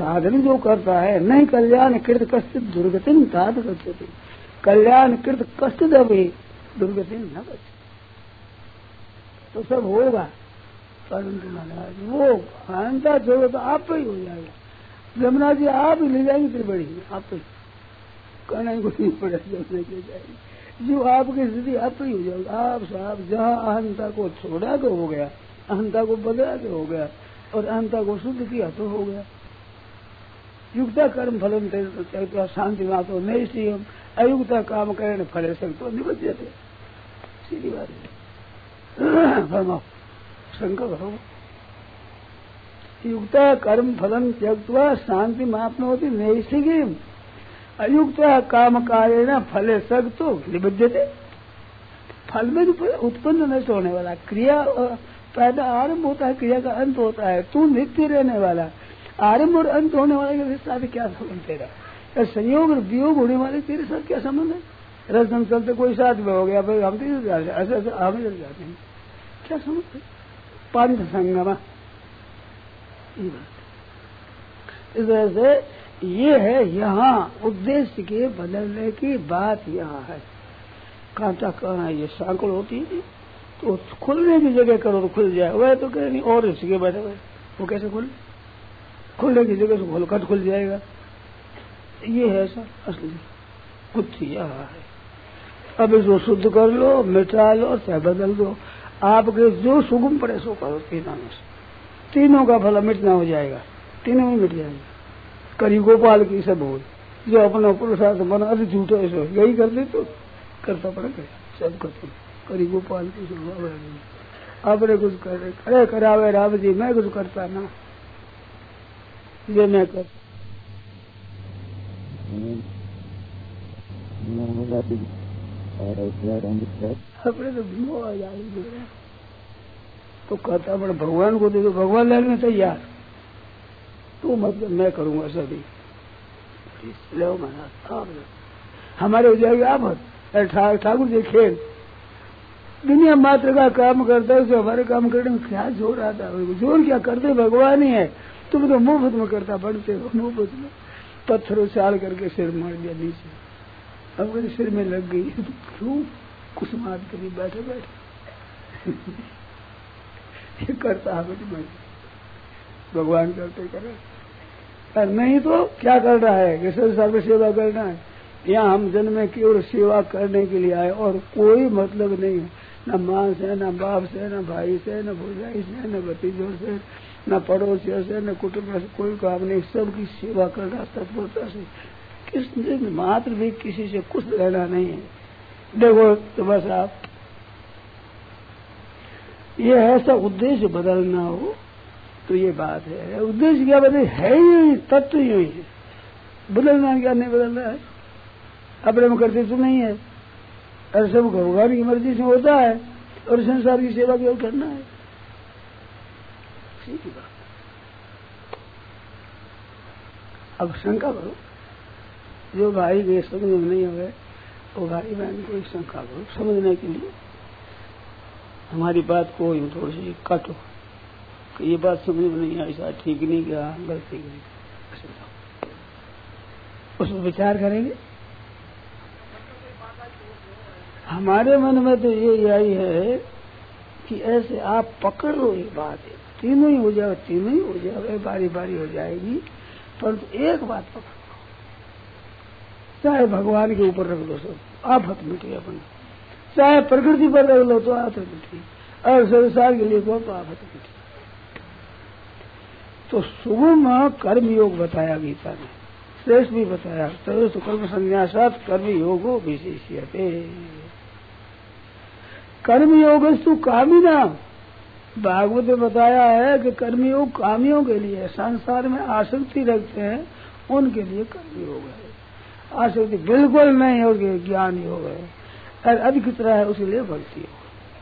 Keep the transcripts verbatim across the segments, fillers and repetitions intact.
साधन जो करता है नहीं कल्याण कृत कष्ट दुर्गति तात गच्छति, कल्याण कृत कष्ट दबे दुर्गति न गच्छति। तो सब होगा परंतु महाराज वो अहंता छोड़ो तो आप ही हो जाएगा। जमुना जी आप ही ले जाएंगे फिर बड़ी आप ही कहना ही कुछ नहीं पड़ेगा, जमुना ले जाएगी जो आपकी स्थिति आप ही हो जाएगी। आप साहब जहाँ अहंता को छोड़ा तो हो गया, अहंता को बदला तो हो गया, और अहंता को शुद्ध किया तो हो गया। युक्ता कर्म फलन थे शांति मातो नहीं सी हम अयुक्ता काम करें फले सकते निबद्ध थे। सीधी बात है। फरमाओ शंका करो। युक्ता कर्म फलन त्यक्त्वा शांति मापन होती नैसिकी अयुक्ता काम कार्य फले सकतो निबद्ध थे। फल में जो उत्पन्न नष्ट होने वाला क्रिया पैदा आरंभ होता है, क्रिया का अंत होता है। तू नित्य रहने वाला आरंभ और अंत होने वाले के साथ क्या संबंध तेरा? संयोग और वियोग होने वाले तेरे साथ क्या संबंध है? रसम चलते कोई साथ में हो गया भाई हम तो ऐसे ऐसे हमें चल जाते हैं, क्या समझ है? पंच संगमा इस वजह से ये है यहाँ उद्देश्य के बदलने की बात यहाँ है। कांटा कहाँ ये सांकड़ होती है तो खुलने की जगह करो तो खुल जाए, वह तो कह नहीं और इसके बैठे हुए वो कैसे खुले? खुलने की जगह से खोल कट खुल जाएगा। ये है सर असली कुछ यहाँ है। अब इसको शुद्ध कर लो, मिटा लो, चाहे बदल दो, आपके जो सुगम पड़े सो करो। तीनों में से तीनों का फल मिटना हो जाएगा, तीनों में मिट जाएंगे। करी गोपाल की सब हो जो अपना पुरुषार्थ बना अभी झूठो ऐसा यही कर दे तो करता पड़ेगा सब खत्म। करी गोपाल की सब अपने कुछ करे अरे करावे राम जी मैं कुछ करता ना ये मैं कर अपने तो भीमो आ जाएंगे तो कहता बड़ा भगवान को दे दो, भगवान लेने में तैयार तो मतलब मैं करूंगा सभी लो मना हमारे हो जाएगी आफत। ठा, ठाकुर जी खेल दुनिया मात्र का काम करता है, हमारे काम करने में क्या जोर आता है? जोर क्या करते भगवान ही है। तुम तो मुफ्त में करता बढ़ते हो, मुफ्त में पत्थरों चाल करके सिर मार दिया नीचे, अब मेरे सिर में लग गई तो क्यों कुछ मार करी बैठे बैठे ये करता है भगवान करते करे नहीं तो क्या कर रहा है कि संसार में सेवा करना है। यहाँ हम जन्म में केवल सेवा करने के लिए आए और कोई मतलब नहीं है, न माँ से न बाप से न भाई से न भौजाई से न भतीजों से न पड़ोसियों से न कुटुंब से कोई काम नहीं, सबकी सेवा करना तत्परता से। किस दिन मात्र भी किसी से कुछ लेना नहीं है। देखो तो बस आप ये ऐसा उद्देश्य बदलना हो तो ये बात है। उद्देश्य क्या बदले है ही तत्व ही है, बदलना क्या नहीं बदलना है। अपने में करते तो नहीं है, और सब भगवान की मर्जी से होता है और संसार की सेवा क्यों करना है। सीधी बात। अब शंका करो जो भाई के समझ में नहीं हो गए वो भाई बहन को शंका करो समझने के लिए। हमारी बात को यूं थोड़ी सी काटो कि ये बात समझ में नहीं आई, ऐसा ठीक नहीं किया, गलती की, उस पर विचार करेंगे। हमारे मन में तो ये आई है कि ऐसे आप पकड़ लो एक बात है, तीनों ही हो जाए तीनों ही हो जाए बारी बारी हो जाएगी, परंतु तो एक बात पकड़ लो, चाहे भगवान के ऊपर रख लो सब आफत मिटी अपना, चाहे प्रकृति पर रख लो तो आफत मिटी, और संसार के लिए तो आफत मिटी। तो सुगम कर्म योग बताया गीता ने, श्रेष्ठ भी बताया तो कर्म संन्यासात कर्म योगो विशेष्यते। कर्म योगस्तु कामिना, भागवत में बताया है कि कर्मयोग कामियों के लिए, संसार में आसक्ति रखते हैं उनके लिए कर्मयोग है। आसक्ति बिल्कुल नहीं है उसके ज्ञान योग है, और अधिक तरह है उसके लिए भक्ति योग।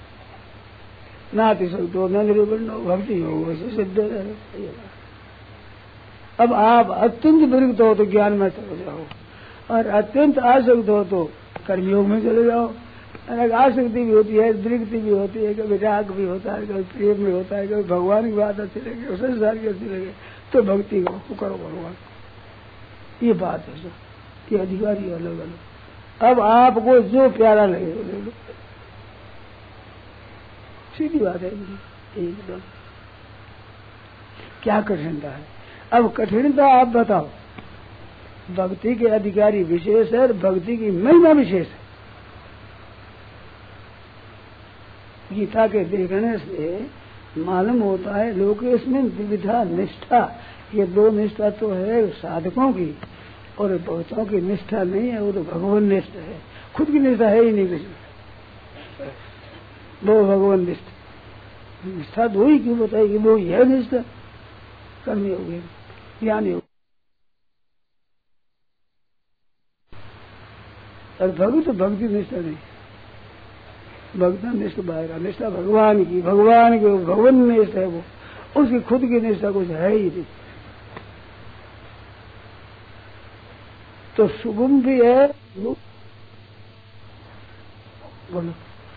नाति सकते न भक्ति योग से सिद्ध है। अब आप अत्यंत विरक्त हो तो ज्ञान में चले जाओ, और अत्यंत आसक्त हो तो कर्मयोग में चले जाओ। आसक्ति भी होती है, विरक्ति भी होती है, कभी राग भी होता है, कभी प्रेम भी होता है, कभी भगवान की बात अच्छी लगे, संसार की अच्छी लगे, तो भक्ति करो, करो भगवान। ये बात है सर, ये अधिकारी अलग अलग। अब आपको जो प्यारा लगे वो ले लो, सीधी बात है एकदम। क्या कठिनता है? अब कठिनता आप बताओ। भक्ति के अधिकारी विशेष है और भक्ति की महिमा विशेष है। गीता के देखने से मालूम होता है लोकेश में विविधा निष्ठा, ये दो निष्ठा तो है साधकों की, और भक्तों की निष्ठा नहीं है, वो तो भगवान निष्ठा है। खुद की निष्ठा है ही नहीं कुछ, वो भगवान निष्ठा। निष्ठा दो ही क्यों बताएगी? वो यह निष्ठा कर्मी हो गई, ज्ञानी हो। और भक्त भक्ति निष्ठा नहीं, भक्त निष्ठा बाहर, निष्ठा भगवान की, भगवान की भगवान निष्ठा है वो, उसकी खुद की निष्ठा कुछ है ही नहीं। तो सुगम भी है। बोलो,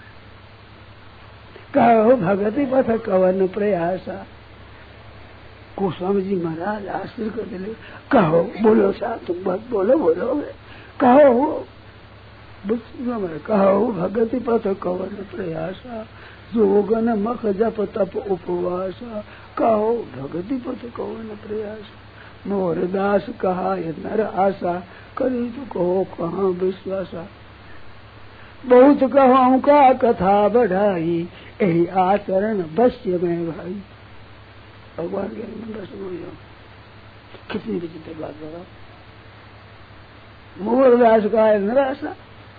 कहो भगति पथ कवन प्रयासा। गोस्वामी जी महाराज आश्चर्य कर दिले, कहो बोलो सा, तुम बस बोलो बोलो कहो कहो भगति पथ कवन प्रयासा, जोगन मख जप तप उपवासा। कहो भगति पथ कवन प्रयासा, मोर दास कहा ये नर आशा, करी तो कहो कहाँ विश्वासा। बहुत कहो का कथा बढ़ाई, यही आचरण बस्य में भाई। भगवान के बस हो जाओ, कितनी विचित्र बात बताओ। मोर दास कहा है नर आशा,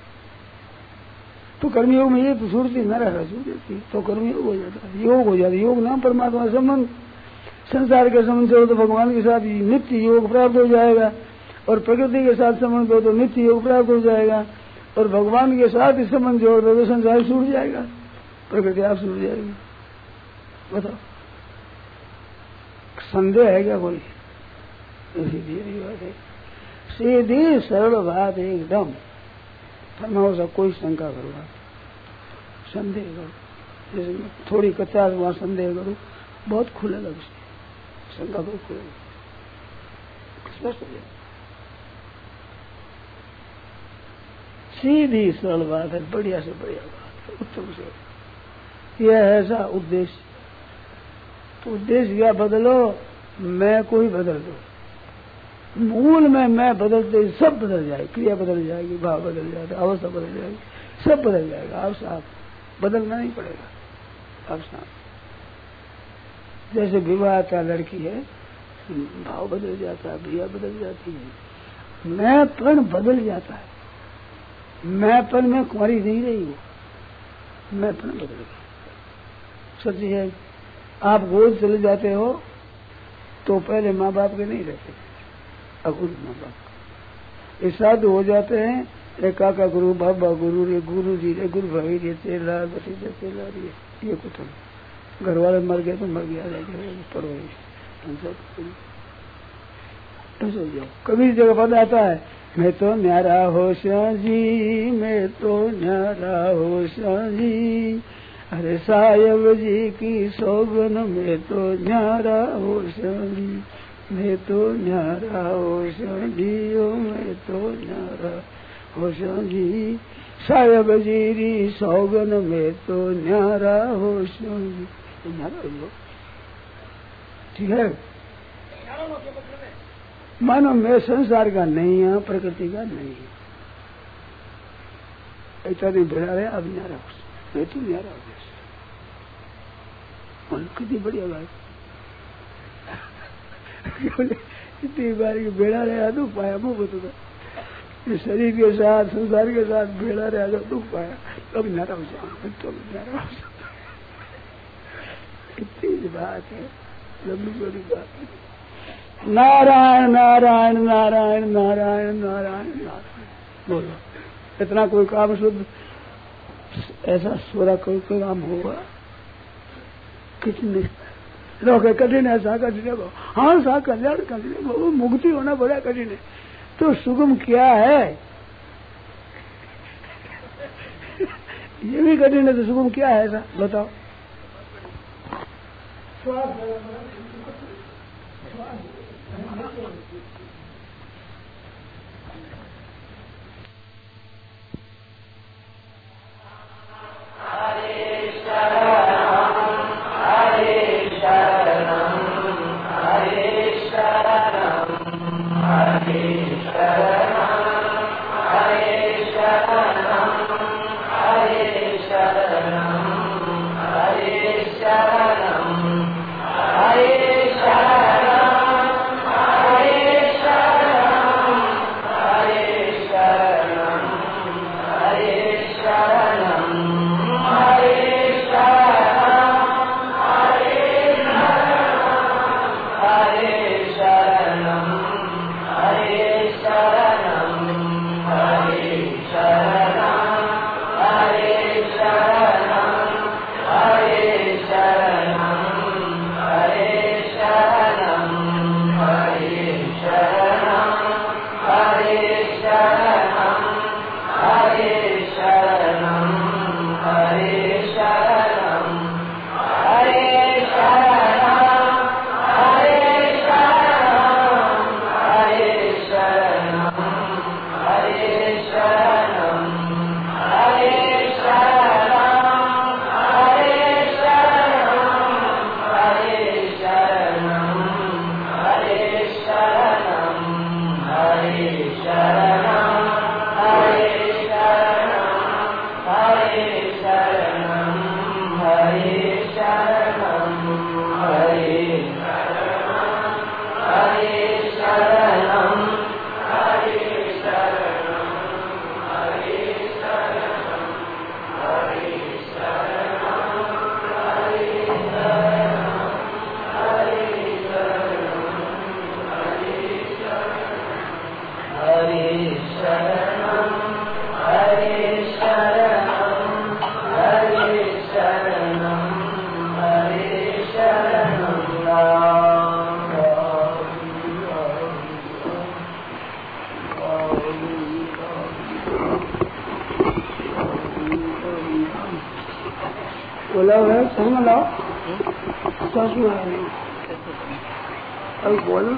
तो कर्मयोग में ये तो सुरती नर सुरती तो कर्मयोग हो जाता है, योग हो जाता है। योग नाम परमात्मा संबंध, संसार के संबंध से हो तो भगवान के साथ नित्य योग प्राप्त हो जाएगा, और प्रकृति के साथ संबंध हो तो नित्य योग प्राप्त हो जाएगा, और भगवान के साथ ही संबंध जोड़ दो तो संसार छूट जाएगा, प्रकृति आप छूट जाएगी। बताओ, संदेह है क्या कोई? सीधी बात है, सीधी सरल बात है एकदम। फरमाओ सा कोई शंका करो, संदेह करो, जैसे थोड़ी कचास वहां संदेह करो, बहुत खुलेगा उससे, शंका बहुत खुलेगा, स्पष्ट हो जाए। सीधी सरल बात है, बढ़िया से बढ़िया बात है, उत्तम से। यह है ऐसा उद्देश्य, तो उद्देश्य क्या बदलो, मैं कोई बदल दो, मूल में मैं बदलते सब बदल जाए, क्रिया बदल जाएगी, भाव बदल जाएगा, अवस्था बदल जाएगी, सब बदल जाएगा। आप साफ बदलना नहीं पड़ेगा। आप साफ जैसे विवाह का लड़की है, भाव बदल जाता है, क्रिया बदल जाती है, मैंपन बदल जाता है। मैंपन में कुंवारी नहीं रही वो, मैंपन बदल गया। सच है, आप गोद चले जाते हो तो पहले माँ बाप के नहीं रहते, अब माँ बाप एक साथ हो जाते हैं, एक काका गुरु, बाबा गुरु रे, गुरु जी रे, गुरु भाई रे, चेला भतीजा चेला रे, ये कुछ घर वाले मर गए तो मर गया, पढ़ो जाओ। कभी जगह पता आता है, मैं तो न्यारा हो श्याम जी, मैं तो न्यारा हो श्याम जी, अरे साहेब जी की सौगन में तो न्यारा हो श्याम जी, मैं तो न्यारा हो श्याम जी, ओ मैं तो न्यारा हो श्याम जी, साहेब जी की सौगन में तो न्यारा हो श्याम जी। न्यारा हो, ठीक है। मानो मैं संसार का नहीं है, प्रकृति का नहीं है, ऐसा नहीं भेड़ा रहे, अब न्यारा हो, मैं तो न्यारा हो गया। कितनी बढ़िया बात, इतनी बार बेड़ा रहा दुख पाया, मुंह बता शरीर के साथ संसार के साथ बेड़ा रहा तो दुख पाया, अब न्यारा हो जाओ, तो न्यारा हो जाओ। इतनी बात है, लंबी बड़ी बात है। नारायण नारायण नारायण नारायण नारायण नारायण बोलो, इतना कोई काम शुद्ध ऐसा सोरा कोई कोई काम होगा? कितने लोग कठिन है, सा कठिन है, हाँ सा कल्याण कठिन है, वो मुक्ति होना बड़ा कठिन है, तो सुगम क्या है? ये भी कठिन है तो सुगम क्या है ऐसा बताओ। अब बोलो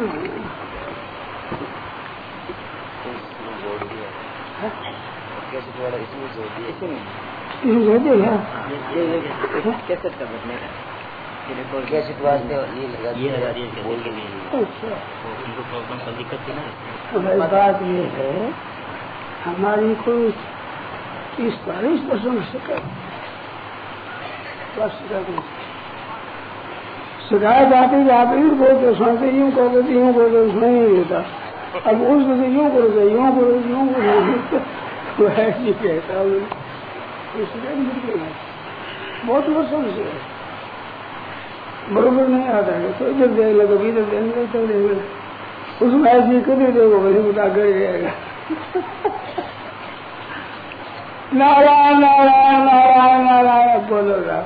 कैसे थोड़ा इसमें जोड़ दिया इसमें जोड़ दिया कैसे कर बदले कैसे वास्ते ये लगा ये लगा दिया बोल के लिए अच्छा उनको प्रॉब्लम का दिक्कत थी ना। तो बात ये है हमारी कोई तीस चालीस परसेंट शिकायत बस शिकायत शिकायत आती है आप यूँ बोलते सुनते यूँ करो यूँ करो सुनाई नहीं देता। अब उसमें से यूँ करो यूँ करो यूँ करो तो ऐसी कहता हूँ बहुत वर्षों से बरोबर नहीं आता है तो इधर देख लो कभी इधर देख लो तो देख लो उसमें ऐसी कभी देखो वही मुद्दा कर जाएगा। नारायण नारायण नारायण नारायण बोलोगा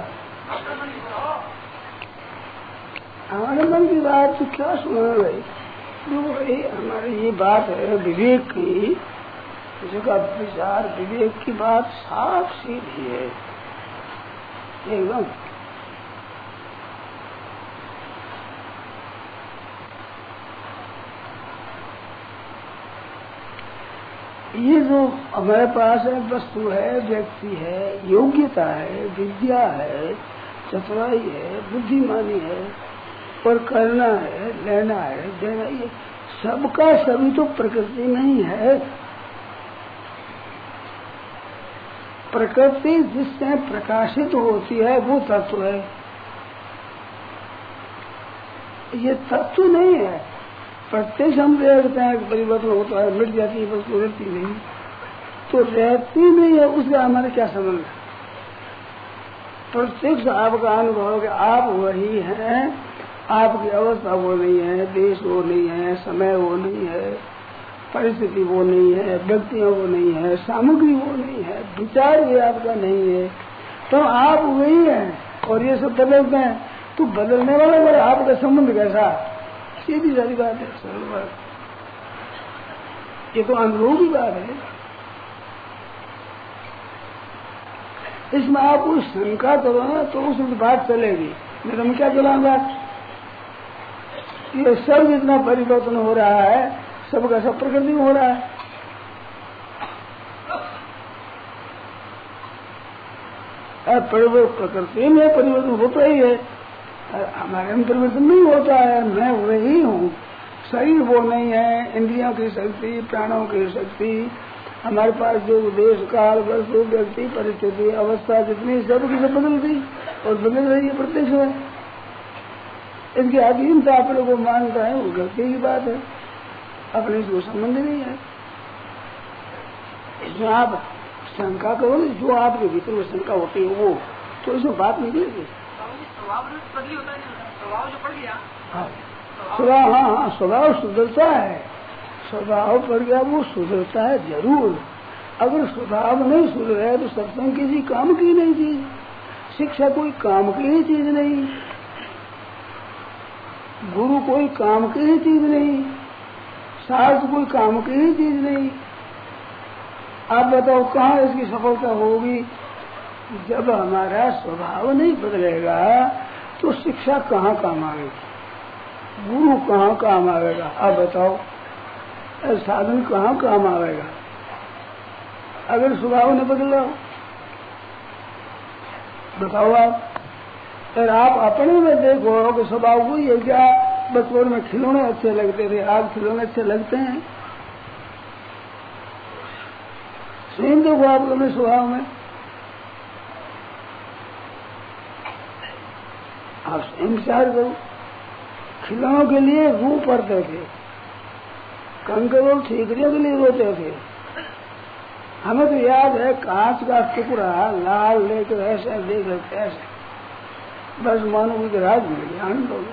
हमारे मन की बात तो क्या सुना भाई जो भाई हमारी ये बात है विवेक की जिसका विचार विवेक की बात साफ सीधी है एकदम। ये जो हमारे पास है वस्तु है व्यक्ति है योग्यता है विद्या है चतुराई है बुद्धिमानी है और करना है लेना है देना ये सबका सभी तो प्रकृति नहीं है। प्रकृति जिससे प्रकाशित होती है वो तत्व है ये तत्व नहीं है। प्रत्यक्ष हम देखते हैं परिवर्तन होता है मिट जाती है वस्तु रहती नहीं तो रहती नहीं है उसका हमारा क्या संबंध है। प्रत्यक्ष आपका अनुभव कि आप वही हैं आपकी अवस्था वो नहीं है देश वो नहीं है समय वो नहीं है परिस्थिति वो नहीं है व्यक्तियों वो नहीं है सामग्री वो नहीं है विचार भी आपका नहीं है तो आप वही हैं और ये सब बदलते हैं तो बदलने वाला मेरा आपका संबंध कैसा सीधी सारी बात है सरल बात ये तो अनुभव की बात है। इसमें आप उस शंका करो ना तो उस बात चलेगी नहीं तो मैं क्या चलाऊंगा ये सब जितना परिवर्तन हो रहा है सबका सब प्रकृति में हो रहा है। प्रकृति में परिवर्तन होता ही है, हमारे में परिवर्तन नहीं होता है। मैं वही हूँ, शरीर वो नहीं है, इंद्रियों की शक्ति, प्राणों की शक्ति, हमारे पास जो देश काल वस्तु व्यक्ति परिस्थिति अवस्था जितनी सब की सब बदल गई और बदल रही है प्रत्यक्ष है। इसकी अधीनता अपने को मानता है वो गलती की बात है, अपने से संबंध नहीं है। इसमें आप शंका करो, जो आपके भीतर में शंका होती है वो, तो इसमें बात निकलेगी। स्वभाव जो पड़ गया, स्वभाव, हाँ हाँ स्वभाव सुधरता है, स्वभाव पड़ गया वो सुधरता है जरूर। अगर स्वभाव नहीं सुधरे तो सत्संग किसी काम की नहीं चीज, शिक्षा कोई काम की ही चीज नहीं, गुरु कोई काम की ही चीज नहीं, शास्त्र कोई काम की ही चीज नहीं। आप बताओ कहाँ इसकी सफलता होगी? जब हमारा स्वभाव नहीं बदलेगा तो शिक्षा कहाँ काम आएगी, गुरु कहाँ काम आएगा? आप बताओ, साधन कहाँ काम आएगा अगर स्वभाव न बदला? बताओ आप। और आप अपने में देखो कि स्वभाव वही है क्या? बचपन में खिलौने अच्छे लगते थे, आज खिलौने अच्छे लगते हैं? स्वयं देखो आप अपने स्वभाव में, आप स्वयं विचार करो। खिलौनों के लिए रू पड़ते थे, कंकड़ ठीकरियों के लिए रोते थे। हमें तो याद है कांच का टुकड़ा लाल लेकर ऐसे देख रहे ऐसे, बस मानो मुझे राज मिल गया, आनंद हो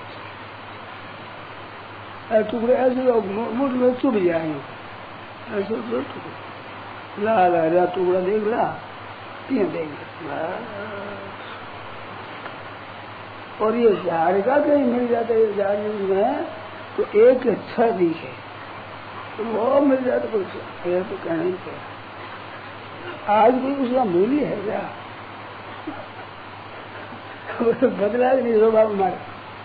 गया। टुकड़े ऐसे मुठ में चुभ जाएंगे, ऐसे टुकड़े लाल हरा टुकड़ा देख ला, तीन देख ला। और ये झाड़ का कहीं मिल जाता है झाड़ी में तो एक अच्छा दिखे, तो वो मिल जाता कुछ तो कहना ही क्या। आज भी उसका मूल्य है क्या? बदला नहीं स्वभाव हमारा,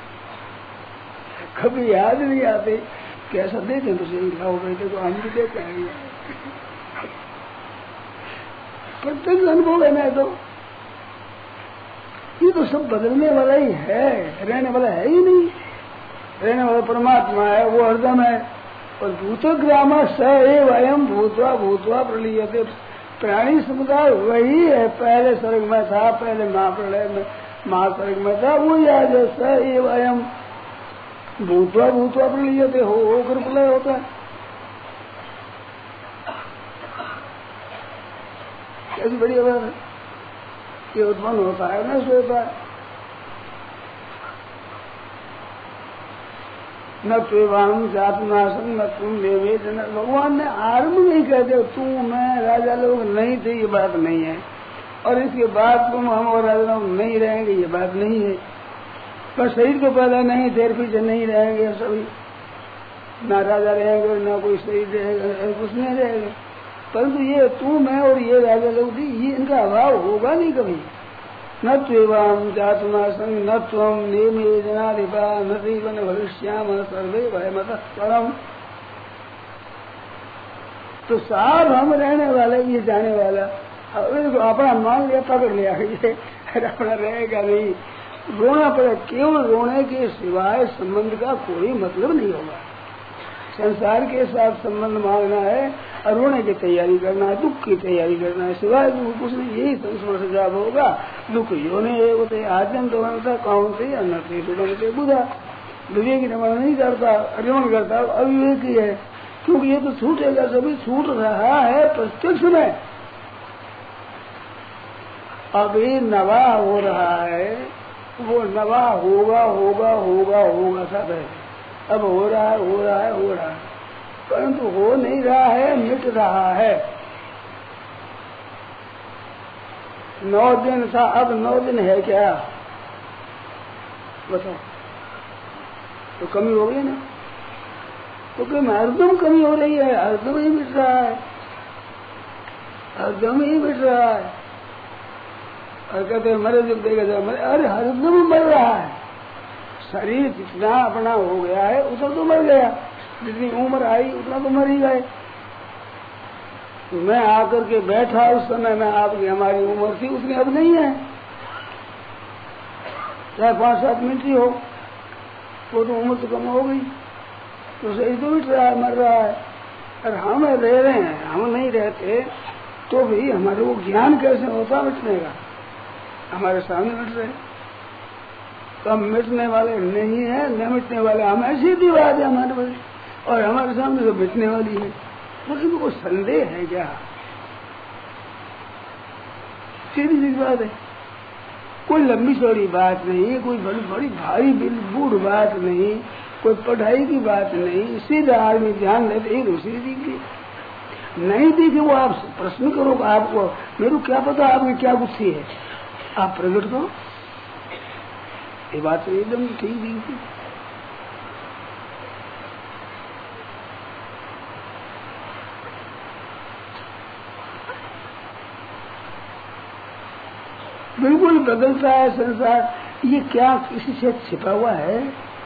कभी याद नहीं आते कैसा देखे तो सही लाओ बेटे को हम भी देते हैं। प्रत्येक अनुभव है ना, तो ये तो सब बदलने वाला ही है, रहने वाला है ही नहीं। रहने वाला परमात्मा है, वो हरदम है। और भूतग्राम स एव अयम भूतवा भूतवा प्रलीयते, प्राणी समुदाय वही है, पहले स्वर्ग में था, पहले महाप्रलय में महास्वर्ग में था, वही आज है। स एव अयम भूतवा भूतवा प्रलीयते, हो होकर प्रलय होता है। कैसी बढ़िया बात है, ये उत्पन्न होता है नष्ट होता है। न त्वेवाम जातनाशम न तुम देवे, भगवान ने आरंभ नहीं कहते तू मैं राजा लोग नहीं थे, ये बात नहीं है। और इसके बाद तुम हम और राजा लोग नहीं रहेंगे, ये बात नहीं है। पर शरीर को पहले नहीं, देर पीछे नहीं रहेंगे सभी, ना राजा रहेंगे ना कोई शरीर रहेगा, कुछ नहीं रहेगा। परंतु ये तू मैं और ये राजा लोग थी, ये इनका अभाव होगा नहीं कभी। न त्वेवाम जातनाशं न त्वं नेमे जनाधिपा न देवन भविष्याम सर्वे भयमतः परम। तो साफ हम रहने वाले, ये जाने वाला। अब अपना मान लिया, पकड़ लिया, ये अपना रहेगा नहीं, रोना पड़े। केवल रोने के सिवाय संबंध का कोई मतलब नहीं होगा। संसार के साथ संबंध मांगना है और रोने की तैयारी करना है, दुख की तैयारी करना है, सिवाय कुछ नहीं। यही संस्मरण से जाप होगा। दुख योने होते आद्यम तो बनता कौन से अन्य बनते बुधा। विवेक रमण नहीं करता, रमण करता अविवेकी है, क्योंकि ये तो छूटेगा, सभी छूट रहा है प्रत्यक्ष में। अभी नवा हो रहा है, वो नवा होगा होगा होगा होगा सब है। अब हो रहा है हो रहा है हो रहा है, परंतु हो नहीं रहा है, मिट रहा है। नौ दिन था, अब नौ दिन है क्या? बताओ, तो कमी हो गई ना। तो क्या हरदम कमी हो रही है, हरदम ही मिट रहा है, हरदम ही मिट रहा है। और कहते हैं मरे जब देखा जाए मरे, अरे हरदम मर रहा है, शरीर जितना अपना हो गया है उतना तो मर गया, जितनी उम्र आई उतना तो मर ही गए। मैं आकर के बैठा उस समय में आपकी हमारी उम्र थी उतनी अब नहीं है, चाहे पांच सात मिनट ही हो, वो तो उम्र तो कम हो गई, तो सही तो मिट रहा है, मर रहा है। और हम रह रहे हैं, हम नहीं रहते तो भी हमारे वो ज्ञान कैसे होता मिटने का, हमारे सामने मिट रहे, तो हम मिटने वाले नहीं है, न मिटने वाले हम, ऐसी भी बात है हमारे पास, और हमारे सामने तो मिटने वाली है। तो इनको कोई संदेह है क्या? सीधी सी बात है, कोई लंबी चौड़ी बात नहीं, कोई बड़ी बड़ी भारी बूढ़ बात नहीं, कोई पढ़ाई की बात नहीं, सीधा आदमी ध्यान देते ही दूसरी दिखी नहीं दिखी, वो आप प्रश्न करो आपको, मेरे को क्या पता आपकी क्या बुद्धि है, आप प्रकट करो। ये बात तो एकदम ठीक दिखी। बिल्कुल बदलता है संसार, ये क्या किसी से छिपा हुआ है?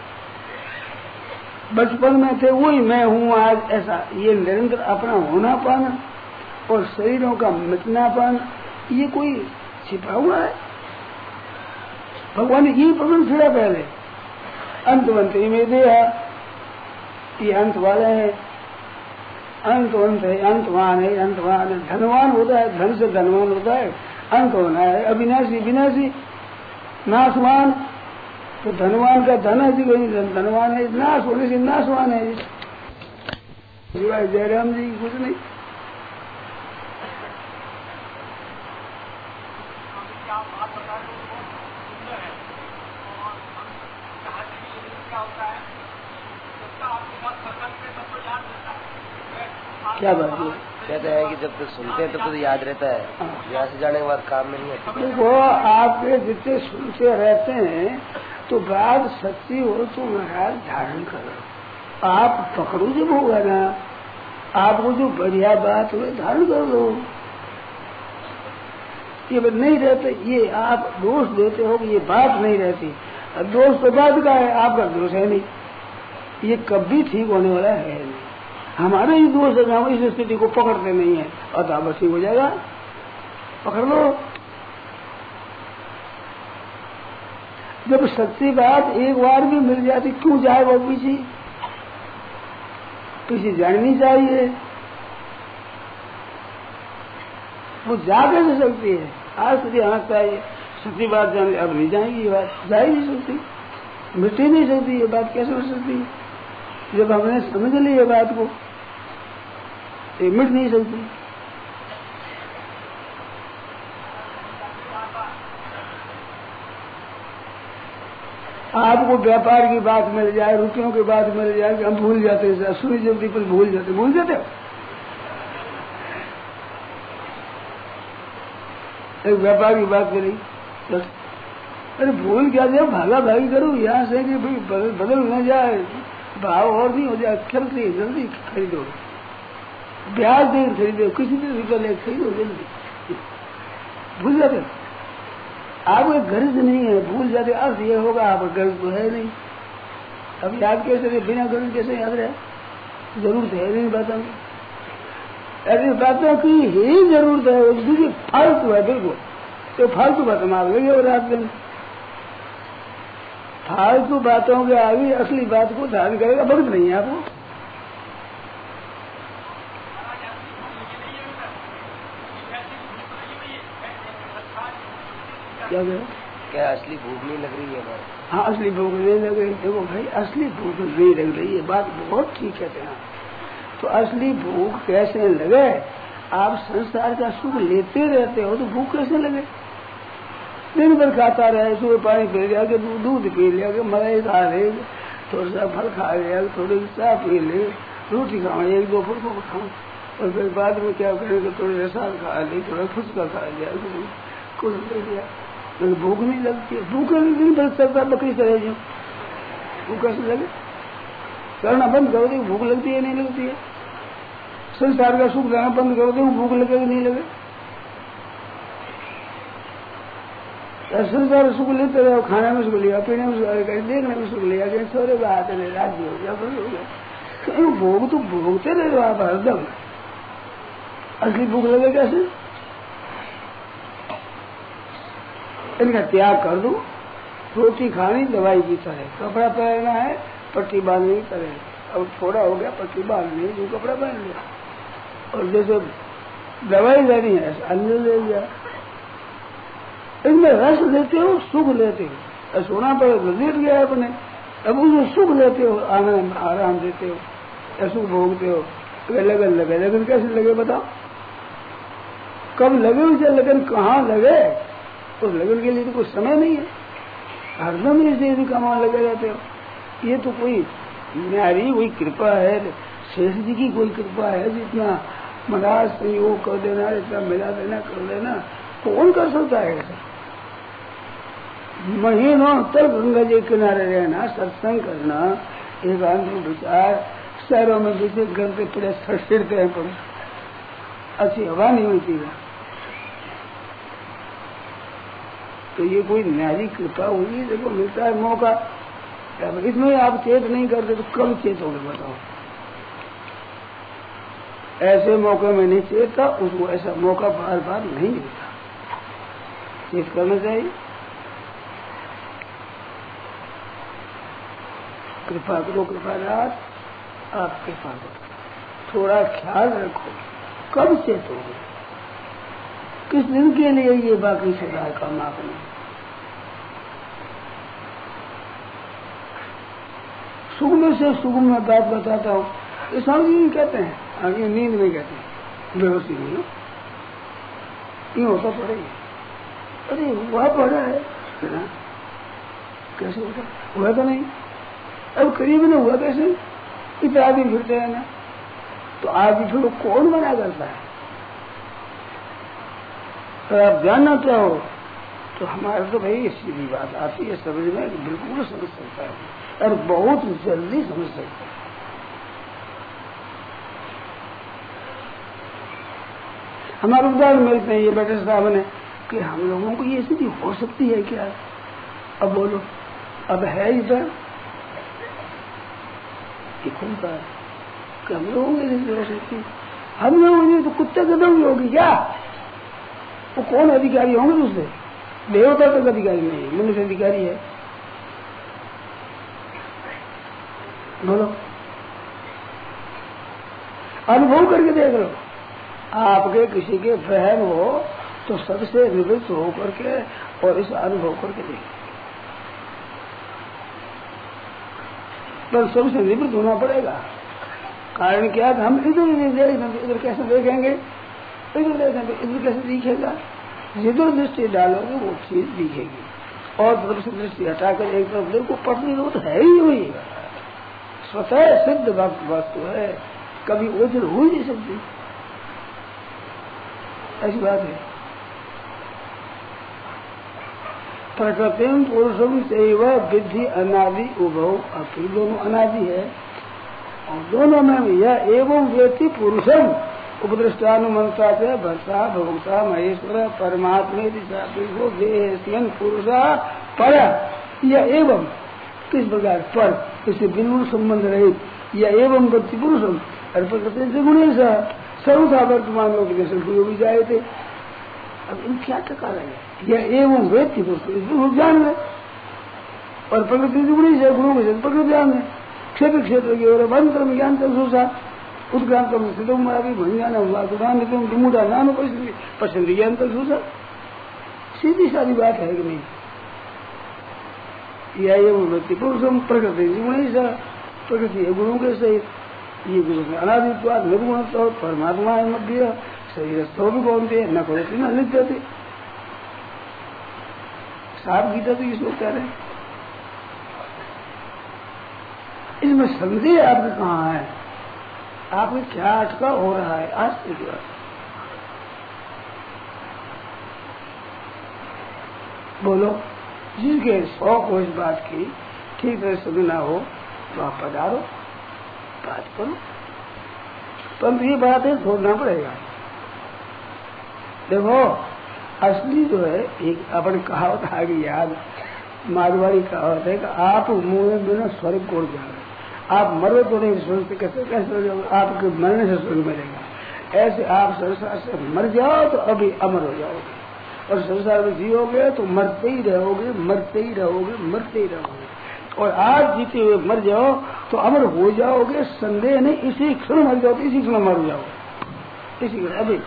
बचपन में थे वही मैं हूँ आज, ऐसा ये निरंतर अपना होना पाना और शरीरों का मिटना पाना, ये कोई छिपा हुआ है? भगवान ने यही प्रश्न छेड़ा पहले, अंतवंत में दिया, ये अंत वाले हैं, अंतवंत है, अंतवान है, अंतवान है, धनवान होता है, धन से धनवान होता है, अंत होना है, अविनाशी विनाशी, नाशवान, तो धनवान का धन है जी, कोई धनवान है, नाश होने से नाशवान है जी, शिवाय जयराम जी कुछ नहीं। क्या बात है? कहते हैं कि जब तक सुनते हैं तब तो याद रहता है, यहाँ से जाने के बाद काम में नहीं आता। देखो आपके जितने सुनते रहते हैं तो बात सच्ची हो तो महाराज धारण करो, आप पकड़ो जब होगा ना, आपको जो बढ़िया बात हो धारण कर लो। ये नहीं रहते, ये आप दोष देते हो कि ये बात नहीं रहती, दोष तो बात का है, आपका दोष है नहीं, ये कभी ठीक होने वाला है नहीं, हमारे ही दोष है, हम इस स्थिति को पकड़ते नहीं है, और तो बस ठीक हो जाएगा, पकड़ लो। जब सच्ची बात एक बार भी मिल जाती क्यों जाए वो पीछे, पीछे जानी चाहिए, वो जा कैसे सकती है? आज સુધી आना चाहिए, सच्ची बात जाने, अब नहीं जाएगी, ये बात जा ही नहीं सकती, मिट ही नहीं सकती, ये बात कैसे मिट सकती है? जब हमने समझ ली ये बात को, ये मिट नहीं सकती। आपको व्यापार की बात मिल जाए, रुपयों की बात मिल जाए कि हम भूल जाते हैं, सुनी जल्दी पर भूल जाते भूल जाते हो। एक व्यापार की बात करी, अरे भूल क्या जाए, भागा भागी करो यहाँ से कि भाई बदल, बदल न जाए, भाव और नहीं हो जाए, खरीदे जल्दी खरीदो, ब्याज दे खरीदो, किसी भी रुपये ले खरीदो जल्दी, भूल जाते। आपका गर्ज नहीं है, भूल जाते, अर्थ ये होगा आपका गर्ज तो है नहीं, अब याद कैसे रहे, बिना गर्ज कैसे याद रहे, जरूरत है नहीं बातों की, ऐसी बातों की ही जरूरत है, दूसरी फालतू है बिल्कुल, तो फालतू बात मार लगे और रात दिन फालतू बातों के आगे असली बात को धारण करेगा, भक्त नहीं है आपको। क्या कह क्या असली भूख नहीं लग रही है हमारे? हाँ, असली भूख नहीं लग रही। देखो भाई, असली भूख नहीं लग रही है, बात बहुत ठीक कहते हैं। तो असली भूख कैसे लगे? आप संसार का सुख लेते रहते हो तो भूख कैसे लगे? दिन भर खाता रहे, सुबह पानी पी लिया, के दूध पी लिया, के मलाई खा ले, थोड़ा सा फल खा लिया, थोड़ी चाय पी ले, रोटी खाओ, एक दो फुल्को खाओ, और फिर बाद में क्या करेंगे, थोड़ी रसाल खा ली, थोड़ा फुचका खा लिया, कुछ ले लिया, तो भूख नहीं लगती है। भूख नहीं बच सकता, बकरी चले जो भूख कैसे लगे? करना बंद करो, देखो भूख लगती है नहीं लगती है। संसार का सुख लेना बंद करो, देखो भूख लगे नहीं लगे। संसार सुख लेते रहो, खाने में सुख लिया, पीने में सुख लिया, देखने में सुख लिया, कहीं छोरे बात है, राज्य हो गया, बस हो गया। भोग तो भोगते रहे आप हरदम। असली भूख लगे कैसे? इनका त्याग कर दो। रोटी खानी, दवाई की तरह, कपड़ा पहनना है, पट्टी बांधनी की तरह। अब थोड़ा हो गया, पट्टी बांधनी, जो कपड़ा पहन लिया। और जैसे दवाई लेनी है, अन्न ले लिया। इनमें रस लेते हो, सुख लेते हो। सोना पड़े तो लेट गया अपने, अब उसमें सुख लेते हो, आनंद आराम देते हो, सुख भोगते हो। लगन लगे, लगन कैसे लगे बताओ? कब लगे उसे लगन, कहाँ लगे? उस लगन के लिए तो कुछ समय नहीं है, हरदम इसे भी कमा लगे रहते हो। ये तो कोई न्यारी कोई कृपा है, शेष जी की कोई कृपा है, जितना महाराज संयोग कर देना, इतना मिला देना, कर देना, कौन कर सकता है ऐसा? महीनों तक गंगा जी किनारे रहना, सत्संग करना, एकांत में विचार, शहरों में जैसे करते पड़े सिरते हैं, पड़े अच्छी हवा नहीं मिलती है। तो ये कोई न्यारी कृपा हुई, देखो मिलता है मौका। इसमें आप चेत नहीं करते तो कब चेत होगे बताओ? ऐसे मौके में नहीं चेतता, उसको ऐसा मौका बार बार नहीं मिलता। चेत करना चाहिए। कृपा करो, कृपा रात आप कृपा करो, थोड़ा ख्याल रखो, कब चेत होगे? किस दिन के लिए ये बाकी सदा काम आपने? सुगम से सुगम में बात बताता हूँ। ये स्वामी जी कहते हैं, आगे नींद में कहते हैं, बेहोशी नहीं हो, ये होता पड़ेगा। अरे हुआ पड़ा है ना? कैसे होता? हुआ तो नहीं, अब करीब न हुआ कैसे? इतना आदमी फिरते हैं ना, तो आदमी फिर कौन मना करता है? अगर आप जानना चाहो तो हमारे तो भाई सीधी बात आती है समझ में, बिल्कुल समझ सकता है और बहुत जल्दी समझ सकता है। हमारे उदाहरण मिलते हैं ये बेटे सामने कि हम लोगों को ये स्थिति हो सकती है क्या? अब बोलो, अब है इधर खुलता है कि हम लोगों की स्थिति हो सकती है। हम लोगों तो कुत्ते कदम होगी क्या? वो कौन अधिकारी होंगे? दूसरे देवता तक अधिकारी नहीं है, मनुष्य अधिकारी है। बोलो, अनुभव करके देख लो। आपके किसी के वहम हो तो सबसे निवृत्त होकर के और इस अनुभव करके देख, पर सबसे निवृत्त होना पड़ेगा। कारण क्या है? हम इधर इधर इधर कैसे देखेंगे, इधर देखेंगे, इधर कैसे दिखेगा? जिधर दृष्टि डालोगे वो चीज दिखेगी, और तरफ से दृष्टि हटाकर एक तरफ देखो, पटनी तो है ही वही, स्वतः सिद्ध वस्तु है, कभी ओझल हो ही नहीं सकती। ऐसी बात है। प्रकृतिम पुरुषम सेव विधि अनादि उभव अपनी, दोनों अनादि है और दोनों में यह एवं व्यक्ति पुरुषम उपदृष्टानुमंता से भर्ता भोक्ता महेश्वर परमात्मा दिशा देहन पुरुषा पर, यह एवं किस प्रकार पर, इससे बिल्कुल संबंध रहित, यह एवं व्यक्ति पुरुषम और प्रकृति से गुणे सा सर्वथा वर्तमान लोग भी जाए थे। अब इन क्या टका रहे? यह एवं व्यक्ति पुरुष जान ले और प्रकृति से गुणे से गुरु के प्रकृति जान ले, क्षेत्र क्षेत्र की ओर मंत्र में ज्ञान तथा उत्क्रांत भंजाना हुआ मुदा नानो पसंद ज्ञान तथा, सीधी सारी बात है कि नहीं? यह एवं व्यक्ति पुरुषम प्रकृति से गुणे सा, प्रकृति है गुरु के सहित, ये गुरु में अनादित्वाद निर्गुण परमात्मा है मध्य शरीर तो भी कौनते न करोती न लिखते थे। साफ गीता तो ये लोग कह रहे हैं। इसमें संदेह आपके कहाँ है? आपने क्या अटका हो रहा है? आज से क्या बोलो, जिसके शौक हो इस बात की, ठीक तरह सुनना हो तो आप पधारो, बात करो, परंतु ये बात है छोड़ना पड़ेगा। देखो असली जो है एक अपन कहावत आ गई याद, मारवाड़ी कहावत है कि आप मुँह बिना स्वर्ग को जाओगे, आप मरो तो नहीं सोचते कैसे कैसे जाओगे, आपके मरने से स्वर्ग मिलेगा। ऐसे आप संसार से मर जाओ तो अभी अमर हो जाओगे, और संसार में जियोगे तो मरते ही रहोगे, मरते ही रहोगे, मरते ही रहोगे। और आज जीते हुए मर जाओ तो अमर हो जाओगे, संदेह नहीं। इसी क्षण मर जाओ तो इसी क्षण मर जाओगे, इसी क्षण। अभी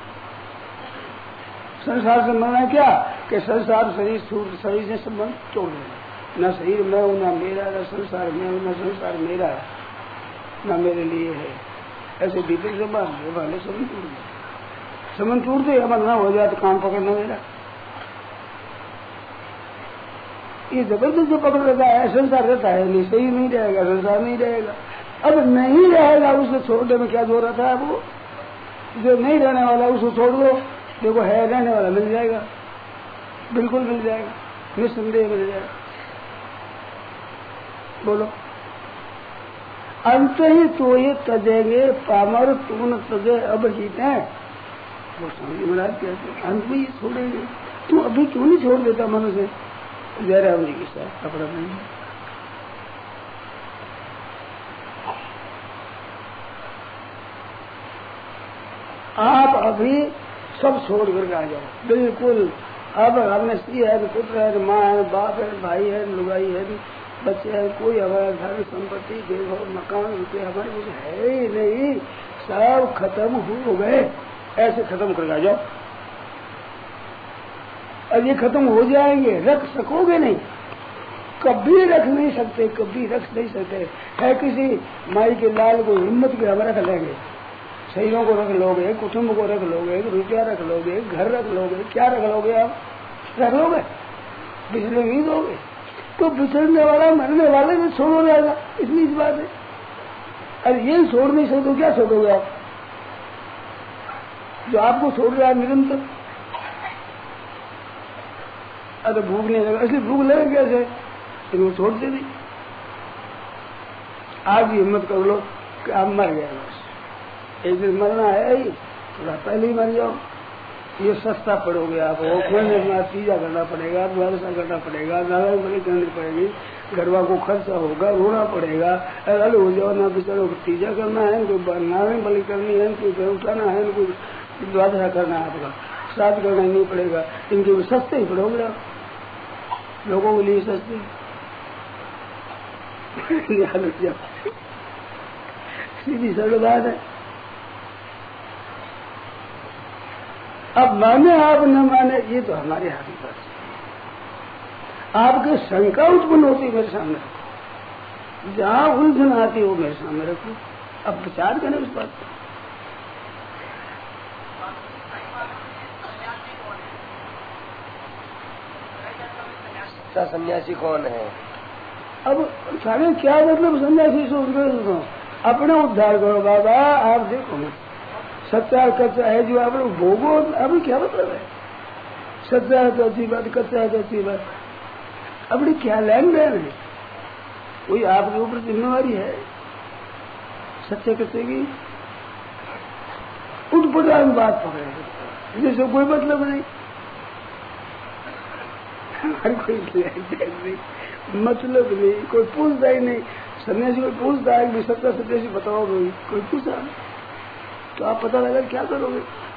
संसार से मरना क्या कि संसार शरीर शरीर से संबंध तोड़ देना, न शरीर मैं हूं, न मेरा, न संसार मैं हूं, न संसार मेरा है, न मेरे लिए है। ऐसे भीतर से बाहर वाले संबंध टूट गए, संबंध टूटते अमर न हो जाए तो काम पकड़ना मेरा, ये जबरदस्त जो पकड़ रहता है। संसार रहता है नहीं, सही नहीं रहेगा, संसार नहीं रहेगा। अब नहीं रहेगा उसे छोड़ने में क्या जोर आता है? वो जो नहीं रहने वाला उसको छोड़ दो, देखो है रहने वाला मिल जाएगा, बिल्कुल मिल जाएगा, निस्संदेह मिल जाएगा। बोलो, अंत ही तो ये तजेंगे पामर तू न तजे अब जीते। वो स्वामी महाराज कहते अंत में ये छोड़ेंगे, तू अभी क्यों नहीं छोड़ देता मन से? जयराम जी के साथ कपड़ा नहीं, आप अभी सब छोड़ करके आ जाओ, बिल्कुल। अब हमने स्त्री है, पुत्र है, माँ है, बाप है, भाई है, लुगाई है, बच्चे हैं, कोई हमारा धन संपत्ति देखो मकान रुपये हमारे कुछ है ही नहीं, सब खत्म हो गए। ऐसे खत्म करके आ जाओ। अब ये खत्म हो जाएंगे, रख सकोगे नहीं, कभी रख नहीं सकते, कभी रख नहीं सकते। है किसी माई के लाल को हिम्मत के हम रख लेंगे, शरीरों को रख लोगे, कुटुंब को रख लोगे, रुपया रख लोगे, घर रख लोगे, क्या रख लोगे? आप रख लोगे, बिछड़ने नहीं दोगे तो बिछड़ने वाला मरने वाले भी छोड़ हो जाएगा, इतनी सी बात है। अरे ये छोड़ नहीं सकते तो क्या छोड़ोगे आप? जो आपको छोड़ रहा है निरंतर। अरे भूख नहीं लगा, इसलिए भूख लगे कैसे? वो छोड़ते नहीं। आज ही हिम्मत कर लो कि आप मर गए, बस एक दिन मरना है ही, थोड़ा पहले ही मर जाओ। ये सस्ता पड़ोगे आप, वो खोलने में तीजा करना पड़ेगा, द्वादशा करना पड़ेगा, नारायण बलि करनी पड़ेगी, गरबा को खर्चा होगा, रोना पड़ेगा। अरे हो जाओ ना बेचारो, तीजा करना है, कोई नारायण बलि करनी है, कोई घर उठाना है, कोई द्वादशा करना है, आपका श्राद्ध करना नहीं पड़ेगा। इनके भी सस्ते ही पड़ोगे आप, लोगों के लिए सस्ते। सीधी सरल बात है। अब माने आप न माने ये तो हमारे हाथ में बात है। आपके शंका उत्पन्न होती मेरे सामने रखो, जहां उलझन आती है वो मेरे सामने रखो, अब विचार करें उस बात पर। सन्यासी कौन है? अब सारे क्या मतलब सन्यासी सोच रहे? अपना उद्धार करो बाबा। आप देखो ना, सच्चा कच्चा है जो आप लोग भोगो, अभी क्या मतलब है? सच्चा है तो अच्छी बात, कच्चा है तो अच्छी बात, अपनी क्या लेन देन है? कोई आपके ऊपर जिम्मेवारी है सच्चे कच्चे की? उठपटांग बात पकड़े जिससे कोई मतलब नहीं, हर कोई लेन देन नहीं, मतलब नहीं, कोई पूछता ही नहीं। सन्यासी कोई पूछता है कि सच्चा सन्यासी बताओ, कोई पूछा तो आप पता लगा क्या करोगे?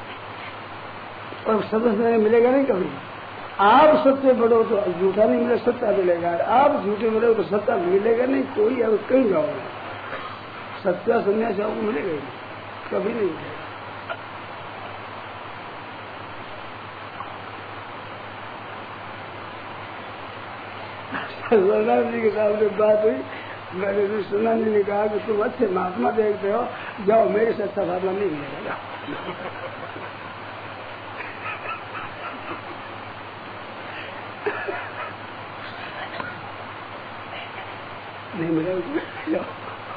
और सत्य मिलेगा नहीं कभी। आप सत्य बढ़ो तो झूठा नहीं मिलेगा, सत्ता मिलेगा। आप झूठे बढ़ो तो सत्ता मिलेगा नहीं। कोई अब कहीं जाओगे, सत्या सन्यासी आपको मिलेगा ही कभी नहीं मिलेगा। सरदार जी के सामने बात हुई, मैंने तो सुना जी ने कहा कि तुम अच्छे महात्मा देखते हो, जाओ मेरे से अच्छा महात्मा नहीं मिलेगा। नहीं मिलेगा, जाओ।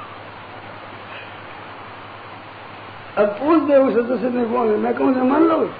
अब पूछ दे उस सदस्य ने कौन है, मैं कहूँ से मान लो